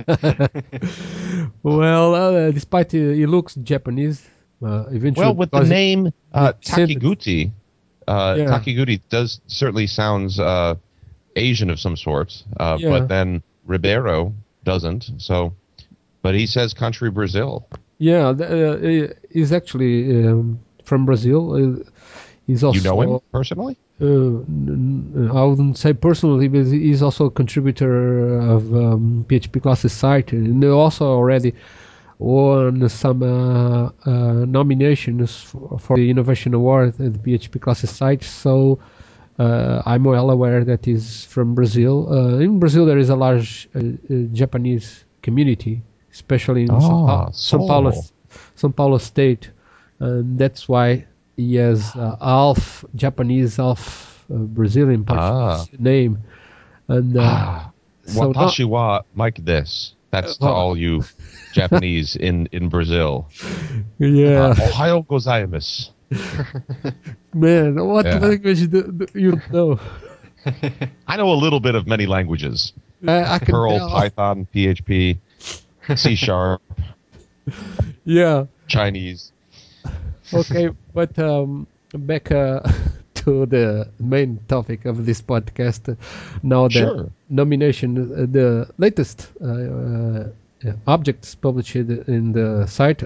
Speaker 1: Well, despite he looks Japanese, eventually...
Speaker 2: Well, with the name Takiguchi, Takiguchi does certainly sounds Asian of some sort, but then Ribeiro doesn't. So, but he says country Brazil. Yeah,
Speaker 1: he's actually from Brazil. He's also,
Speaker 2: you know him personally?
Speaker 1: I wouldn't say personally, but he's also a contributor of PHP Classes site, and also already won some nominations for the Innovation Award at the PHP Classes site. So I'm well aware that he's from Brazil. In Brazil, there is a large Japanese community, especially in São Paulo State, and that's why he has half Japanese, half Brazilian name. And
Speaker 2: so Watashi wa Mike this. That's to all you Japanese in Brazil.
Speaker 1: Yeah.
Speaker 2: Ohayo gozaimasu.
Speaker 1: Man, what language do you know?
Speaker 2: I know a little bit of many languages.
Speaker 1: I can
Speaker 2: Perl,
Speaker 1: tell.
Speaker 2: Python, PHP, C#.
Speaker 1: Yeah.
Speaker 2: Chinese.
Speaker 1: Okay, but back to the main topic of this podcast. Now the nomination, the latest objects published in the site.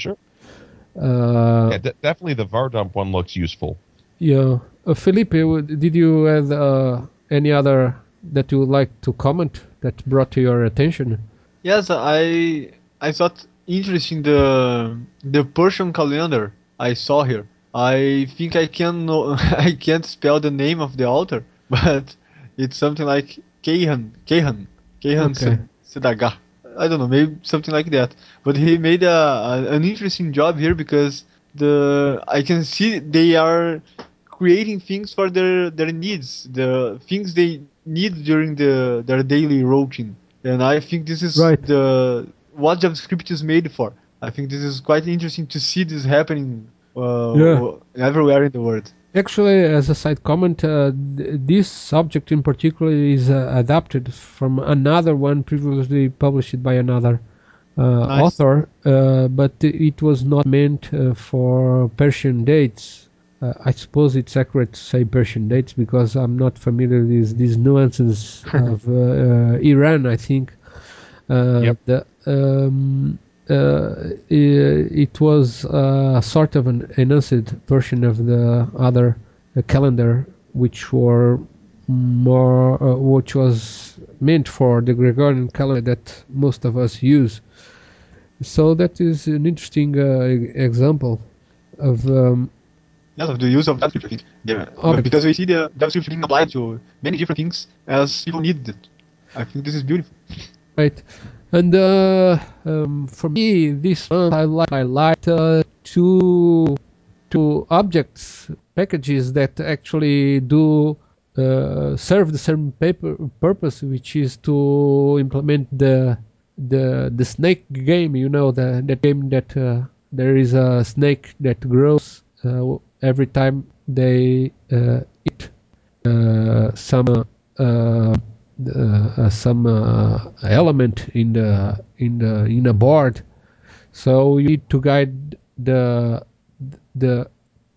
Speaker 2: Definitely the var dump one looks useful.
Speaker 1: Yeah. Felipe, did you have any other that you would like to comment that brought to your attention?
Speaker 3: Yes, I thought interesting the Persian calendar I saw here. I think I can't spell the name of the author, but it's something like Kayhan Sedaga. I don't know, maybe something like that. But he made an interesting job here because I can see they are creating things for their needs, the things they need during their daily routine. And I think this is what JavaScript is made for. I think this is quite interesting to see this happening everywhere in the world.
Speaker 1: Actually, as a side comment, this subject in particular is adapted from another one previously published by another author, but it was not meant for Persian dates. I suppose it's accurate to say Persian dates because I'm not familiar with these nuances of Iran, I think. It was sort of an enhanced version of the other calendar, which was meant for the Gregorian calendar that most of us use. So that is an interesting example of
Speaker 3: the use of JavaScript. Because we see the JavaScript being applied to many different things as people need it. I think this is beautiful.
Speaker 1: Right. And for me, this month I like two objects packages that actually do serve the same purpose, which is to implement the snake game. You know, the game that there is a snake that grows every time they eat some element in in a board. So you need to guide the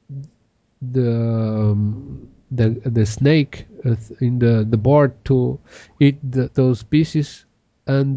Speaker 1: the snake in the board to eat those pieces, and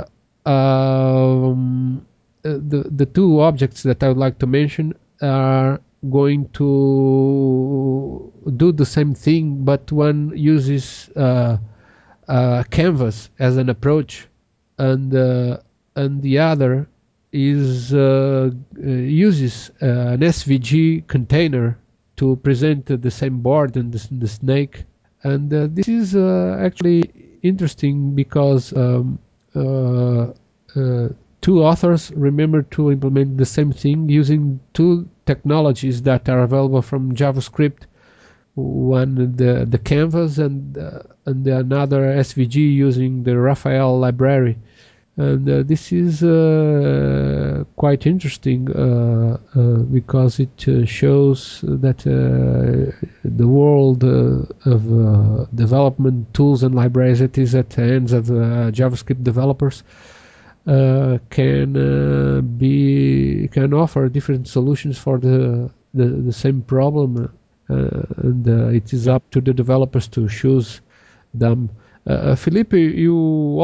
Speaker 1: the two objects that I would like to mention are going to do the same thing, but one uses canvas as an approach, and the other is uses an SVG container to present the same board and the snake. And this is actually interesting because uh, uh, two authors remember to implement the same thing using two technologies that are available from JavaScript. One the canvas and another SVG using the Raphael library. And this is quite interesting because it shows that the world of development tools and libraries that is at the hands of JavaScript developers can offer different solutions for the same problem, and it is up to the developers to choose them. Felipe, you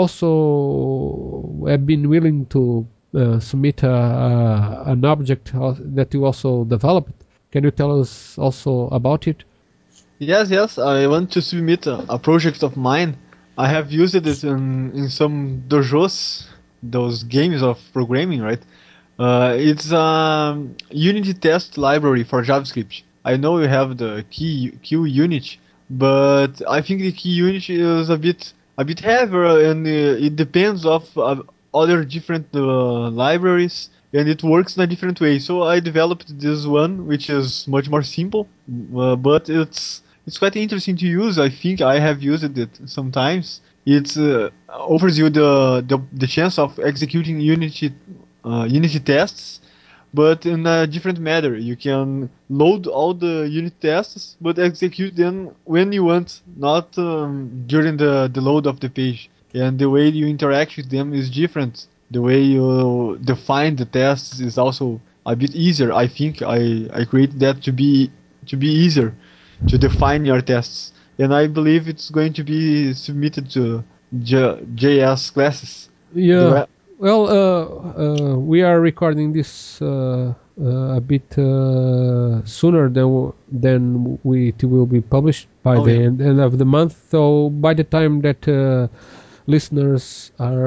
Speaker 1: also have been willing to submit an object that you also developed. Can you tell us also about it?
Speaker 3: Yes. I want to submit a project of mine. I have used it in some dojos, those games of programming, right? It's a Unity test library for JavaScript. I know you have the QUnit, but I think the QUnit is a bit heavier, and it depends of other different libraries, and it works in a different way. So I developed this one, which is much more simple, but it's quite interesting to use. I think I have used it sometimes. It offers you the chance of executing Unity tests, but in a different manner. You can load all the unit tests, but execute them when you want, not during the load of the page. And the way you interact with them is different. The way you define the tests is also a bit easier. I think I created that to be easier to define your tests. And I believe it's going to be submitted to JS classes. The
Speaker 1: Yeah.
Speaker 3: re-
Speaker 1: Well, we are recording this a bit sooner than it will be published by
Speaker 3: oh
Speaker 1: the
Speaker 3: yeah.
Speaker 1: end of the month. So by the time that listeners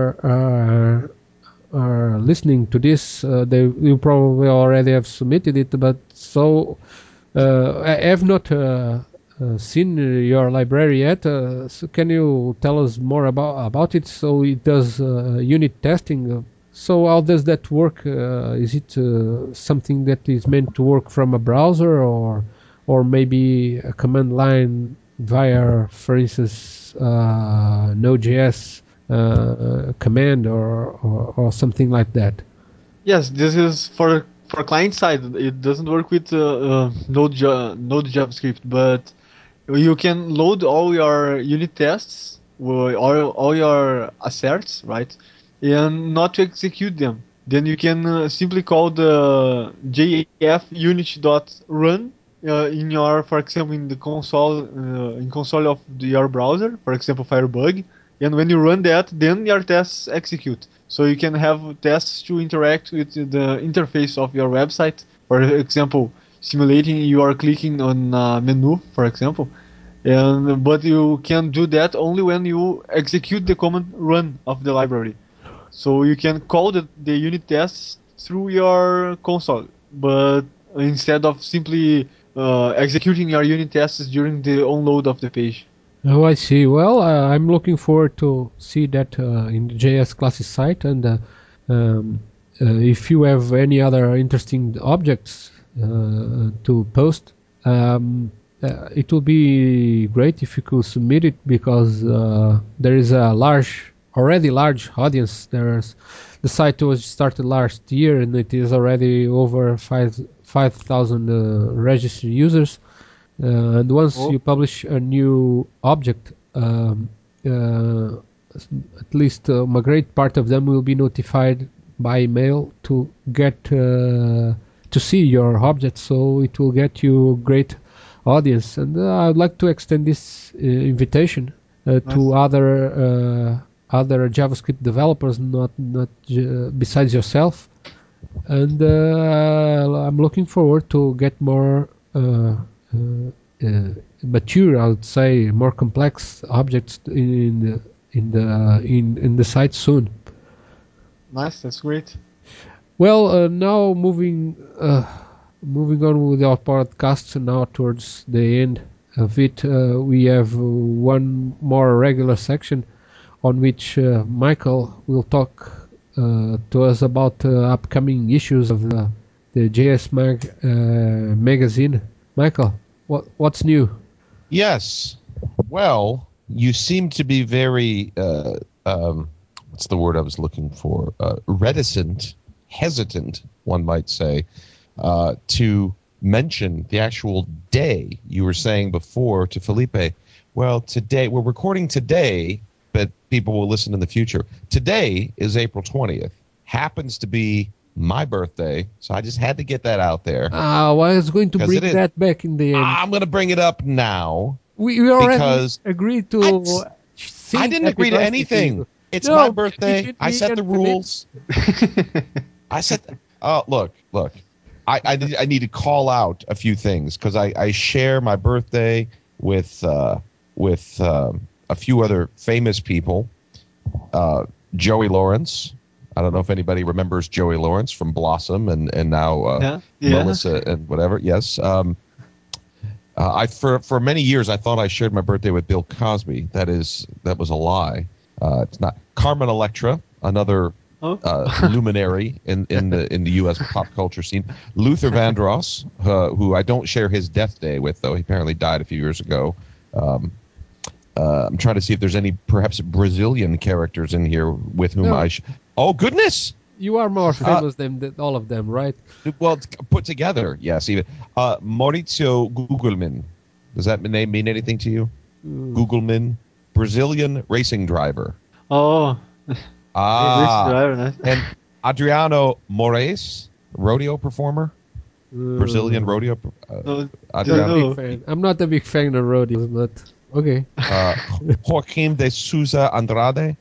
Speaker 1: are listening to this, they you probably already have submitted it. But so I have not seen your library yet. So can you tell us more about it? So it does unit testing. So how does that work? Is it something that is meant to work from a browser, or maybe a command line via, for instance, Node.js command or something like that?
Speaker 3: Yes, this is for client side. It doesn't work with Node JavaScript, but you can load all your unit tests, all your asserts, right, and not to execute them. Then you can simply call the jfunit.run in your, for example, in the console of your browser, for example, Firebug. And when you run that, then your tests execute. So you can have tests to interact with the interface of your website. For example, simulating you are clicking on a menu, for example, and but you can do that only when you execute the command run of the library. So you can call the unit tests through your console, but instead of simply executing your unit tests during the onload of the page.
Speaker 1: Oh, I see. Well, I'm looking forward to see that in the JS classes site. And um, if you have any other interesting objects to post, it will be great if you could submit it because there is a already large audience. The site was started last year and it is already over 5,000 registered users. And once
Speaker 3: Oh,
Speaker 1: you publish a new object, uh, at least a great part of them will be notified by email to get to see your object, so it will get you great audience. And I'd like to extend this invitation to other JavaScript developers, not besides yourself. And I'm looking forward to get more mature, I would say, more complex objects in the site soon.
Speaker 3: Nice, that's great.
Speaker 1: Well, now moving on with our podcast now towards the end of it, we have one more regular section on which Michael will talk to us about upcoming issues of the JS Mag magazine. Michael, what's new?
Speaker 2: Yes. Well, you seem to be very, what's the word I was looking for? Reticent, hesitant, one might say, to mention the actual day. You were saying before to Felipe, well, today, we're recording today, but people will listen in the future. Today is April 20th. Happens to be my birthday, so I just had to get that out there.
Speaker 1: I was going to bring that back in the end.
Speaker 2: I'm going to bring it up now.
Speaker 1: We already agreed to.
Speaker 2: I didn't agree to anything. It's my birthday. I set the rules. I set. Look. I need to call out a few things because I share my birthday with a few other famous people. Joey Lawrence. I don't know if anybody remembers Joey Lawrence from Blossom and now Melissa and whatever. Yes. For many years I thought I shared my birthday with Bill Cosby. That was a lie. It's not. Carmen Electra, another luminary in the U.S. pop culture scene. Luther Vandross, who I don't share his death day with, though he apparently died a few years ago. I'm trying to see if there's any perhaps Brazilian characters in here with whom I. Oh goodness!
Speaker 1: You are more famous than all of them, right?
Speaker 2: Well, put together, yes. Even Maurizio Gugelmin. Does that name mean anything to you? Gugelmin, Brazilian racing driver.
Speaker 3: Oh.
Speaker 2: Racing driver. And Adriano Moraes, rodeo performer. Brazilian rodeo.
Speaker 1: Adriano. I'm not a big fan of rodeos, but okay.
Speaker 2: Joaquim de Souza Andrade.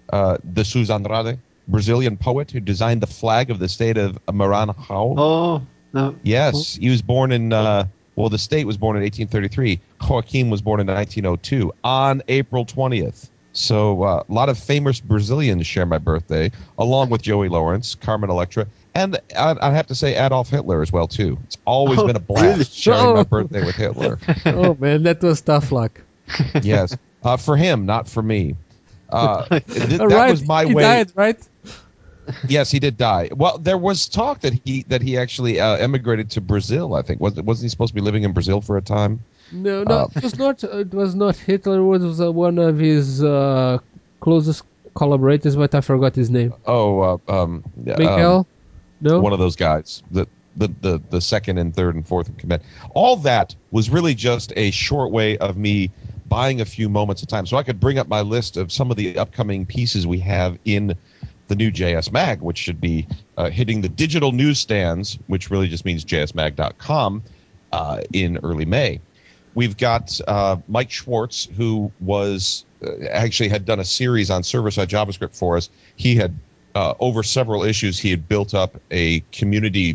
Speaker 2: Brazilian poet who designed the flag of the state of Maranhão.
Speaker 3: Oh, no.
Speaker 2: Yes, he was born in, the state was born in 1833. Joaquim was born in 1902 on April 20th. So a lot of famous Brazilians share my birthday, along with Joey Lawrence, Carmen Electra, and I have to say Adolf Hitler as well, too. It's always been a blast sharing my birthday with Hitler.
Speaker 1: Oh, man, that was tough luck.
Speaker 2: Yes, for him, not for me. That was my way.
Speaker 1: He died, right?
Speaker 2: Yes, he did die. Well, there was talk that he actually emigrated to Brazil. I think wasn't he supposed to be living in Brazil for a time?
Speaker 1: No, it was not. It was not Hitler. It was one of his closest collaborators, but I forgot his name. Mikhail? No,
Speaker 2: one of those guys. The second and third and fourth in command. All that was really just a short way of me buying a few moments of time, so I could bring up my list of some of the upcoming pieces we have in the new JS Mag, which should be hitting the digital newsstands, which really just means jsmag.com, in early May. We've got Mike Schwartz, who was actually had done a series on server-side JavaScript for us. He had over several issues, he had built up a community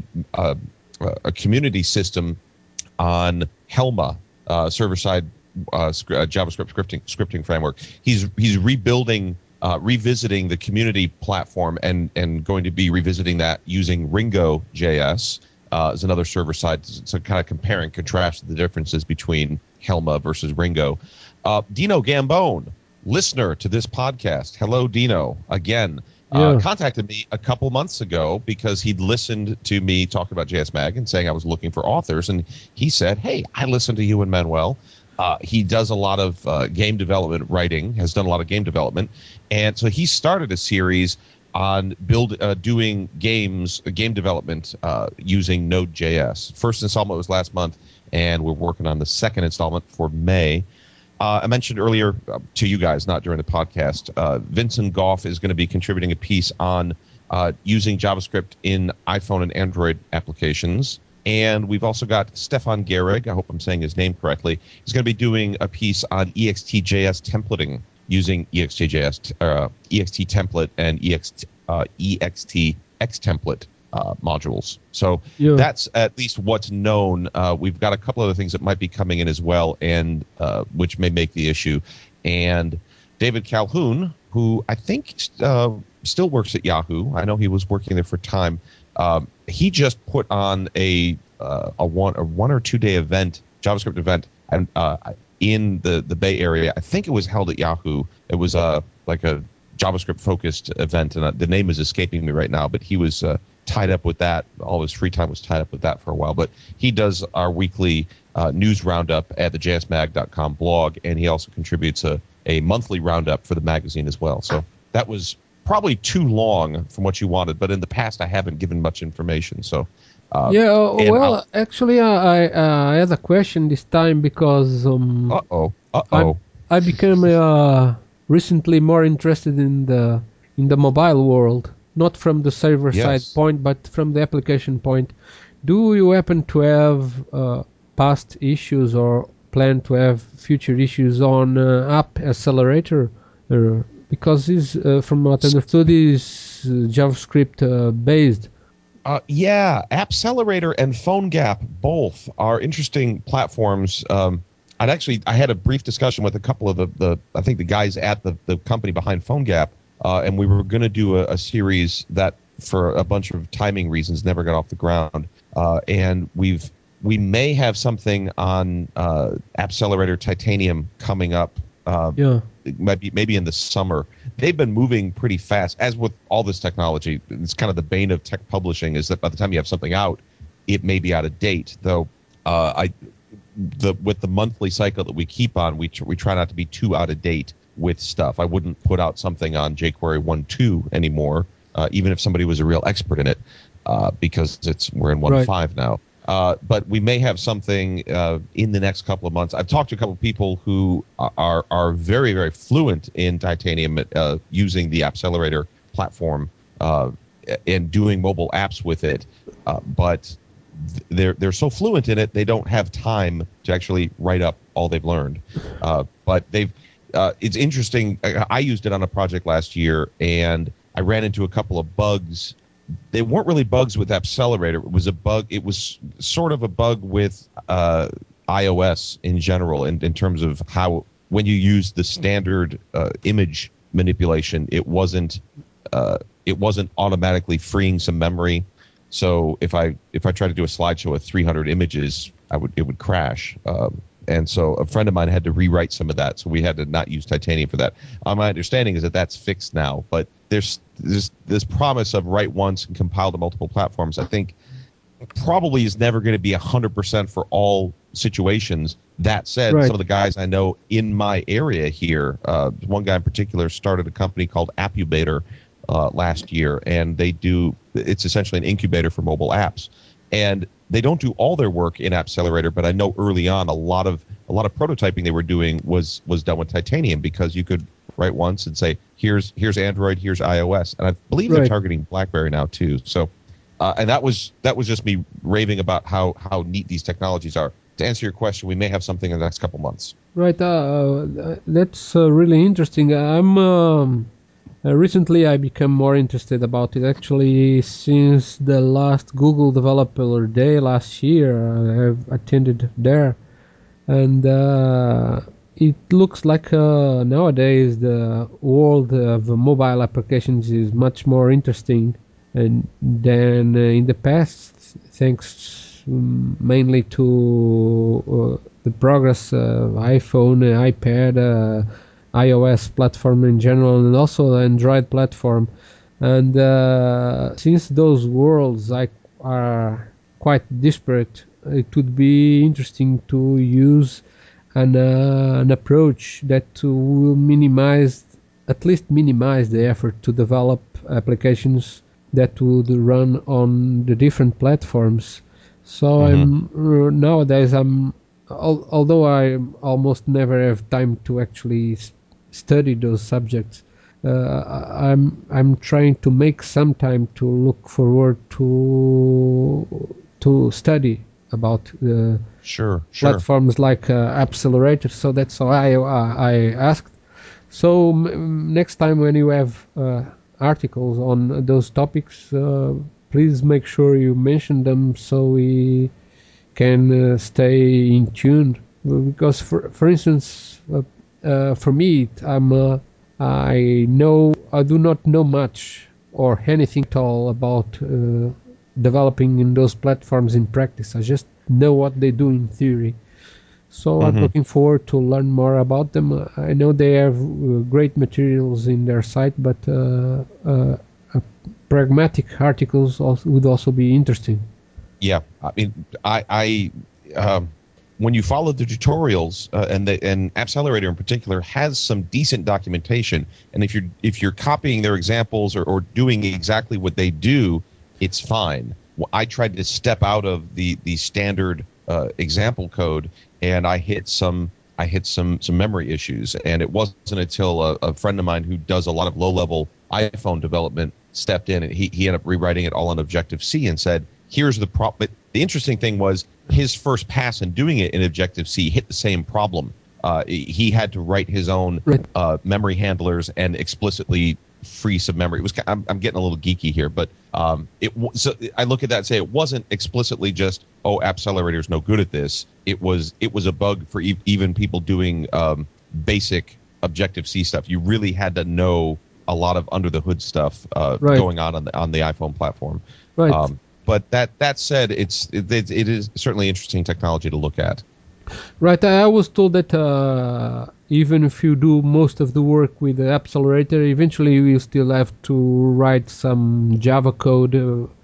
Speaker 2: system on Helma, server-side JavaScript scripting framework. He's revisiting the community platform and going to be revisiting that using Ringo.js as another server side, so kind of compare and contrast the differences between Helma versus Ringo. Dino Gambone, listener to this podcast. Hello, Dino. Again, contacted me a couple months ago because he'd listened to me talk about JS Mag and saying I was looking for authors, and he said, "Hey, I listened to you and Manuel." He does a lot of game development writing, has done a lot of game development, and so he started a series on doing game development using Node.js. First installment was last month, and we're working on the second installment for May. I mentioned earlier to you guys, not during the podcast, Vincent Goff is going to be contributing a piece on using JavaScript in iPhone and Android applications. And we've also got Stefan Gehrig, I hope I'm saying his name correctly. He's going to be doing a piece on EXTJS templating using EXTJS, EXT template and EXT Xtemplate modules. So that's at least what's known. We've got a couple other things that might be coming in as well, and which may make the issue. And David Calhoun, who I think still works at Yahoo. I know he was working there for a time. He just put on a 1 or 2 day event, JavaScript event, and in the Bay Area. I think it was held at Yahoo. It was like a JavaScript focused event, and the name is escaping me right now. But he was tied up with that. All his free time was tied up with that for a while. But he does our weekly news roundup at the jsmag.com blog, and he also contributes a monthly roundup for the magazine as well. So that was probably too long from what you wanted, but in the past I haven't given much information. So
Speaker 1: actually, I had a question this time because I became recently more interested in the mobile world, not from the server side point, but from the application point. Do you happen to have past issues or plan to have future issues on App Accelerator? Because this, from what I understood, is JavaScript based.
Speaker 2: AppCelerator and PhoneGap both are interesting platforms. I had a brief discussion with a couple of the guys at the company behind PhoneGap, and we were going to do a series that, for a bunch of timing reasons, never got off the ground. And we may have something on AppCelerator Titanium coming up. It might be maybe in the summer. They've been moving pretty fast, as with all this technology. It's kind of the bane of tech publishing, is that by the time you have something out, it may be out of date. Though with the monthly cycle that we keep on, we try not to be too out of date with stuff. I wouldn't put out something on jQuery 1.2 anymore, even if somebody was a real expert in it, because we're in 1.5 now. But we may have something in the next couple of months. I've talked to a couple of people who are very, very fluent in Titanium using the AppCelerator platform and doing mobile apps with it. But they're so fluent in it, they don't have time to actually write up all they've learned. But it's interesting. I used it on a project last year, and I ran into a couple of bugs. They weren't really bugs with AppCelerator. It was a bug. It was sort of a bug with iOS in general, in terms of how, when you use the standard image manipulation, it wasn't automatically freeing some memory. So if I tried to do a slideshow of 300 images, it would crash. And so a friend of mine had to rewrite some of that, so we had to not use Titanium for that. My understanding is that that's fixed now, but there's this promise of write once and compile to multiple platforms. I think probably is never going to be 100% for all situations. That said, some of the guys I know in my area here, one guy in particular started a company called Appubator last year, and it's essentially an incubator for mobile apps. And they don't do all their work in AppCelerator, but I know early on a lot of prototyping they were doing was done with Titanium, because you could write once and say, here's Android, here's iOS, and I believe they're targeting BlackBerry now too. So, and that was just me raving about how neat these technologies are. To answer your question, we may have something in the next couple months.
Speaker 1: Right, that's really interesting. Recently, I become more interested about it. Actually, since the last Google Developer Day last year, I have attended there, and it looks like nowadays the world of mobile applications is much more interesting than in the past, thanks mainly to the progress of iPhone, iPad, iOS platform in general, and also the Android platform. And since those worlds are quite disparate, it would be interesting to use an approach that will at least minimize the effort to develop applications that would run on the different platforms. So nowadays I'm although I almost never have time to actually study those subjects, I'm trying to make some time to look forward to study about
Speaker 2: Sure, sure.
Speaker 1: platforms like Accelerator. So that's why I asked. So next time when you have articles on those topics, please make sure you mention them so we can stay in tune. Because for instance, for me, I do not know much or anything at all about developing in those platforms in practice. I just know what they do in theory. So I'm
Speaker 2: Hmm.
Speaker 1: looking forward to learn more about them. I know they have great materials in their site, but pragmatic articles would also be interesting.
Speaker 2: Yeah, I mean, when you follow the tutorials and Accelerator in particular has some decent documentation, and if you're copying their examples or doing exactly what they do, it's fine. Well, I tried to step out of the standard example code, and I hit some memory issues, and it wasn't until a friend of mine who does a lot of low level iPhone development stepped in, and he ended up rewriting it all in Objective C and said, here's the problem. But the interesting thing was his first pass in doing it in Objective C hit the same problem. He had to write his own
Speaker 1: Right.
Speaker 2: memory handlers and explicitly free some memory. It was I'm getting a little geeky here, but so I look at that and say it wasn't explicitly just Accelerator's no good at this. It was a bug for even people doing basic Objective C stuff. You really had to know a lot of under the hood stuff
Speaker 1: Right,
Speaker 2: going on the iPhone platform.
Speaker 1: right,
Speaker 2: But that said, it is certainly interesting technology to look at.
Speaker 1: right. I was told that even if you do most of the work with the Accelerator, eventually you still have to write some Java code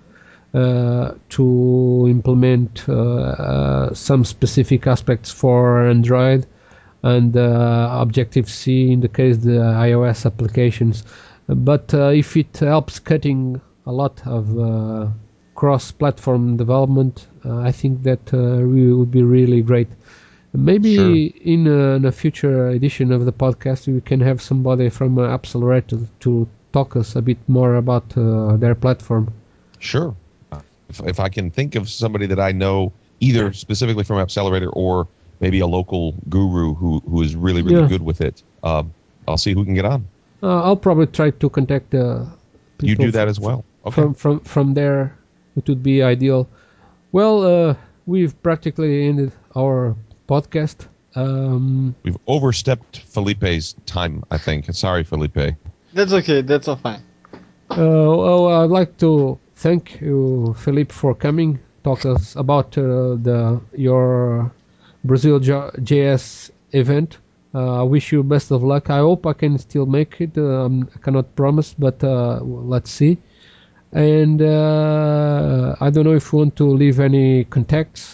Speaker 1: to implement some specific aspects for Android and Objective C in the case the iOS applications. But if it helps cutting a lot of cross-platform development, I think that would be really great.
Speaker 2: Sure,
Speaker 1: Maybe in a future edition of the podcast, we can have somebody from Accelerator to talk us a bit more about their platform.
Speaker 2: sure. If I can think of somebody that I know, either specifically from Accelerator or maybe a local guru who is really really
Speaker 1: Yeah,
Speaker 2: good with it, I'll see who can get on.
Speaker 1: I'll probably try to contact
Speaker 2: You
Speaker 1: people
Speaker 2: do that as well. Okay.
Speaker 1: from there. It would be ideal. Well, we've practically ended our podcast.
Speaker 2: We've overstepped Felipe's time, I think. Sorry, Felipe.
Speaker 3: That's okay. That's all fine.
Speaker 1: Well, I'd like to thank you, Felipe, for coming. Talk us about your Brazil JS event. I wish you best of luck. I hope I can still make it. I cannot promise, but let's see. And I don't know if you want to leave any contacts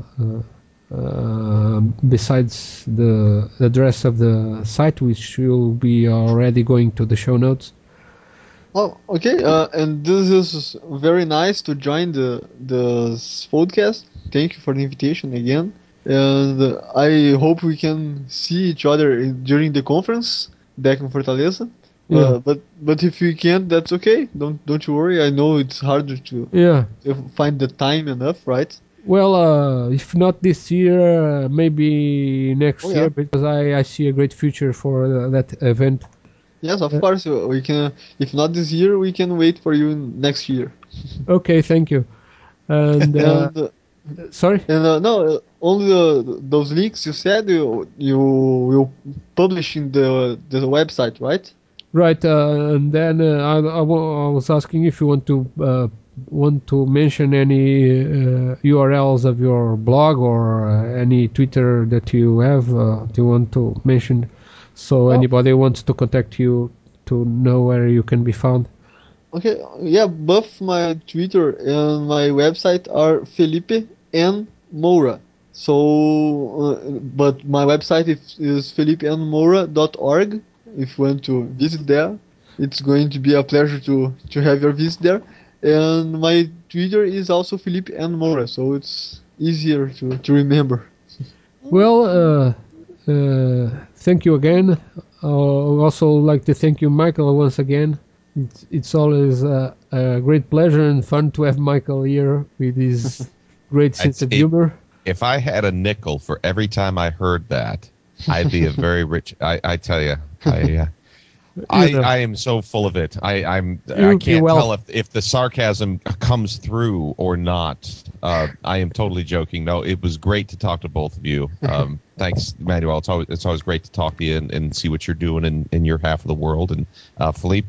Speaker 1: besides the address of the site, which will be already going to the show notes.
Speaker 3: Oh, okay. And this is very nice to join the podcast. Thank you for the invitation again. And I hope we can see each other during the conference back in Fortaleza.
Speaker 1: Yeah,
Speaker 3: But if we can't, that's okay. Don't you worry. I know it's harder
Speaker 1: yeah.
Speaker 3: to find the time enough, right?
Speaker 1: Well, if not this year, maybe
Speaker 3: Oh
Speaker 1: next
Speaker 3: yeah.
Speaker 1: year, because I see a great future for that event.
Speaker 3: Yes, of
Speaker 1: Uh,
Speaker 3: course. We can. If not this year, we can wait for you next year.
Speaker 1: okay, thank you. And
Speaker 3: And
Speaker 1: sorry.
Speaker 3: no, only those links you said you will publish in the website, right?
Speaker 1: Right, and then I was asking if you want to mention any URLs of your blog or any Twitter that you have. Do you want to mention so
Speaker 3: Oh,
Speaker 1: anybody wants to contact you to know where you can be found?
Speaker 3: okay. Yeah, both my Twitter and my website are Felipe N Moura. So, but my website is felipenmoura.org. If you want to visit there, it's going to be a pleasure to have your visit there. And my Twitter is also Felipe N Moura, so it's easier to remember.
Speaker 1: Well, thank you again. I also like to thank you, Michael, once again. It's always a great pleasure and fun to have Michael here with his great sense of humor.
Speaker 2: If I had a nickel for every time I heard that, I'd be a very rich. I tell you, I am so full of it. I can't tell if the sarcasm comes through or not. I am totally joking. No, it was great to talk to both of you. Thanks, Manuel. It's always great to talk to you and see what you're doing in your half of the world. And Felipe,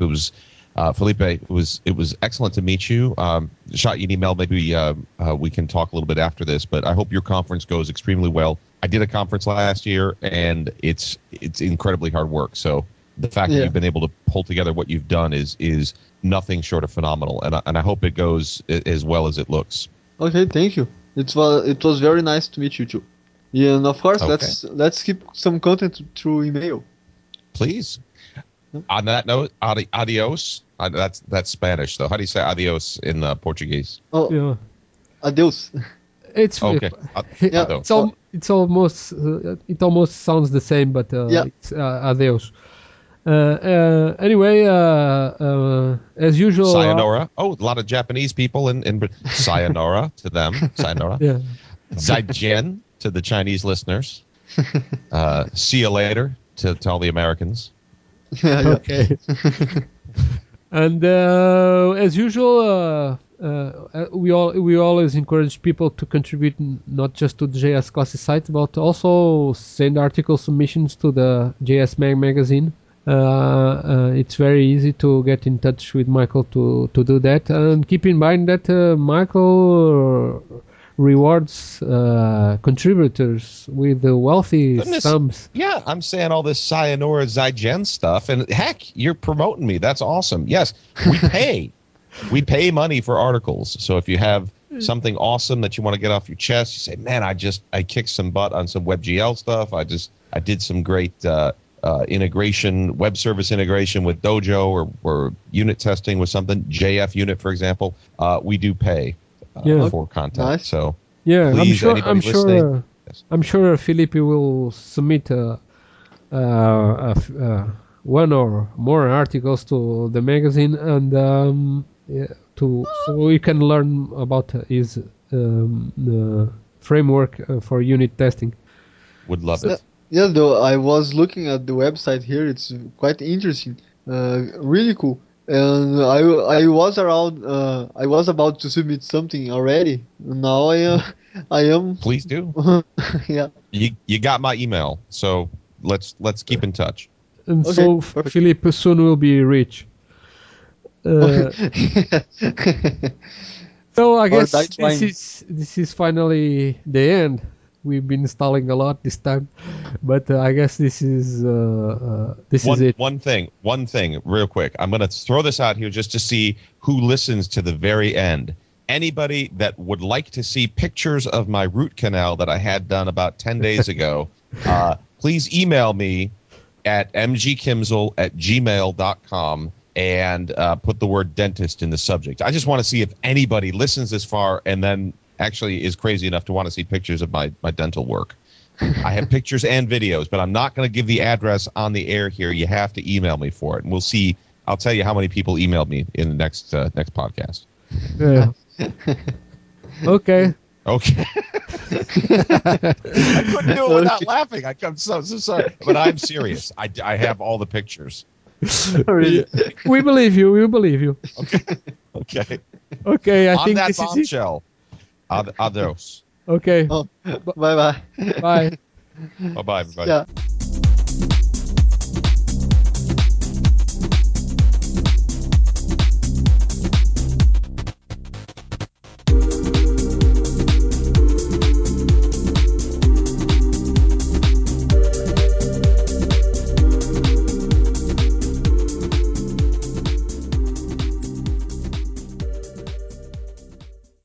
Speaker 2: it was excellent to meet you. Shot you an email. Maybe we can talk a little bit after this. But I hope your conference goes extremely well. I did a conference last year, and it's incredibly hard work. So the fact that you've been able to pull together what you've done is nothing short of phenomenal. And I hope it goes as well as it looks.
Speaker 3: Okay, thank you. It was very nice to meet you too. Yeah, and of course, let's keep some content through email.
Speaker 2: Please. On that note, adios. That's Spanish, though. How do you say adios in Portuguese?
Speaker 3: Oh, yeah. Adeus.
Speaker 1: It's
Speaker 2: okay.
Speaker 1: It's almost it almost sounds the same, but it's adeus. Anyway, as usual,
Speaker 2: sayonara. A lot of Japanese people in sayonara to them. Sayonara.
Speaker 1: Yeah.
Speaker 2: Zaijian to the Chinese listeners. See you later to all the Americans.
Speaker 1: Okay. And as usual, we always encourage people to contribute not just to the JS Classic site, but also send article submissions to the JS Mag magazine. It's very easy to get in touch with Michael to do that, and keep in mind that Michael rewards contributors with the wealthy sums.
Speaker 2: Yeah, I'm saying all this sayonara Zaijian stuff, and heck, you're promoting me. That's awesome. Yes, we pay. We pay money for articles. So if you have something awesome that you want to get off your chest, you say, man, I kicked some butt on some WebGL stuff. I did some great integration, web service integration with Dojo or unit testing with something, JF unit, for example. We do pay for content. Nice. So please,
Speaker 1: I'm sure Felipe will submit one or more articles to the magazine, and so we can learn about his framework for unit testing.
Speaker 2: Would love it.
Speaker 3: Yeah, though I was looking at the website here. It's quite interesting, really cool. And I was around. I was about to submit something already. Now I am.
Speaker 2: Please do.
Speaker 3: Yeah.
Speaker 2: You got my email, so let's keep in touch.
Speaker 1: And so Felipe soon will be rich. So I guess this is finally the end. We've been stalling a lot this time, but I guess this is it.
Speaker 2: One thing, real quick. I'm going to throw this out here just to see who listens to the very end. Anybody that would like to see pictures of my root canal that I had done about 10 days ago, please email me at mgkimzel@gmail.com and put the word dentist in the subject. I just want to see if anybody listens this far and then actually is crazy enough to want to see pictures of my dental work. I have pictures and videos, but I'm not going to give the address on the air here. You have to email me for it, and we'll see. I'll tell you how many people emailed me in the next podcast.
Speaker 1: Yeah. Okay.
Speaker 2: I couldn't do it without laughing. I'm so sorry, but I'm serious. I have all the pictures.
Speaker 1: Really? We believe you.
Speaker 2: Okay.
Speaker 1: I
Speaker 2: On
Speaker 1: think
Speaker 2: that
Speaker 1: this
Speaker 2: bombshell. Adios.
Speaker 1: Okay.
Speaker 3: Oh, bye.
Speaker 1: Bye.
Speaker 2: Bye-bye, everybody.
Speaker 3: Yeah.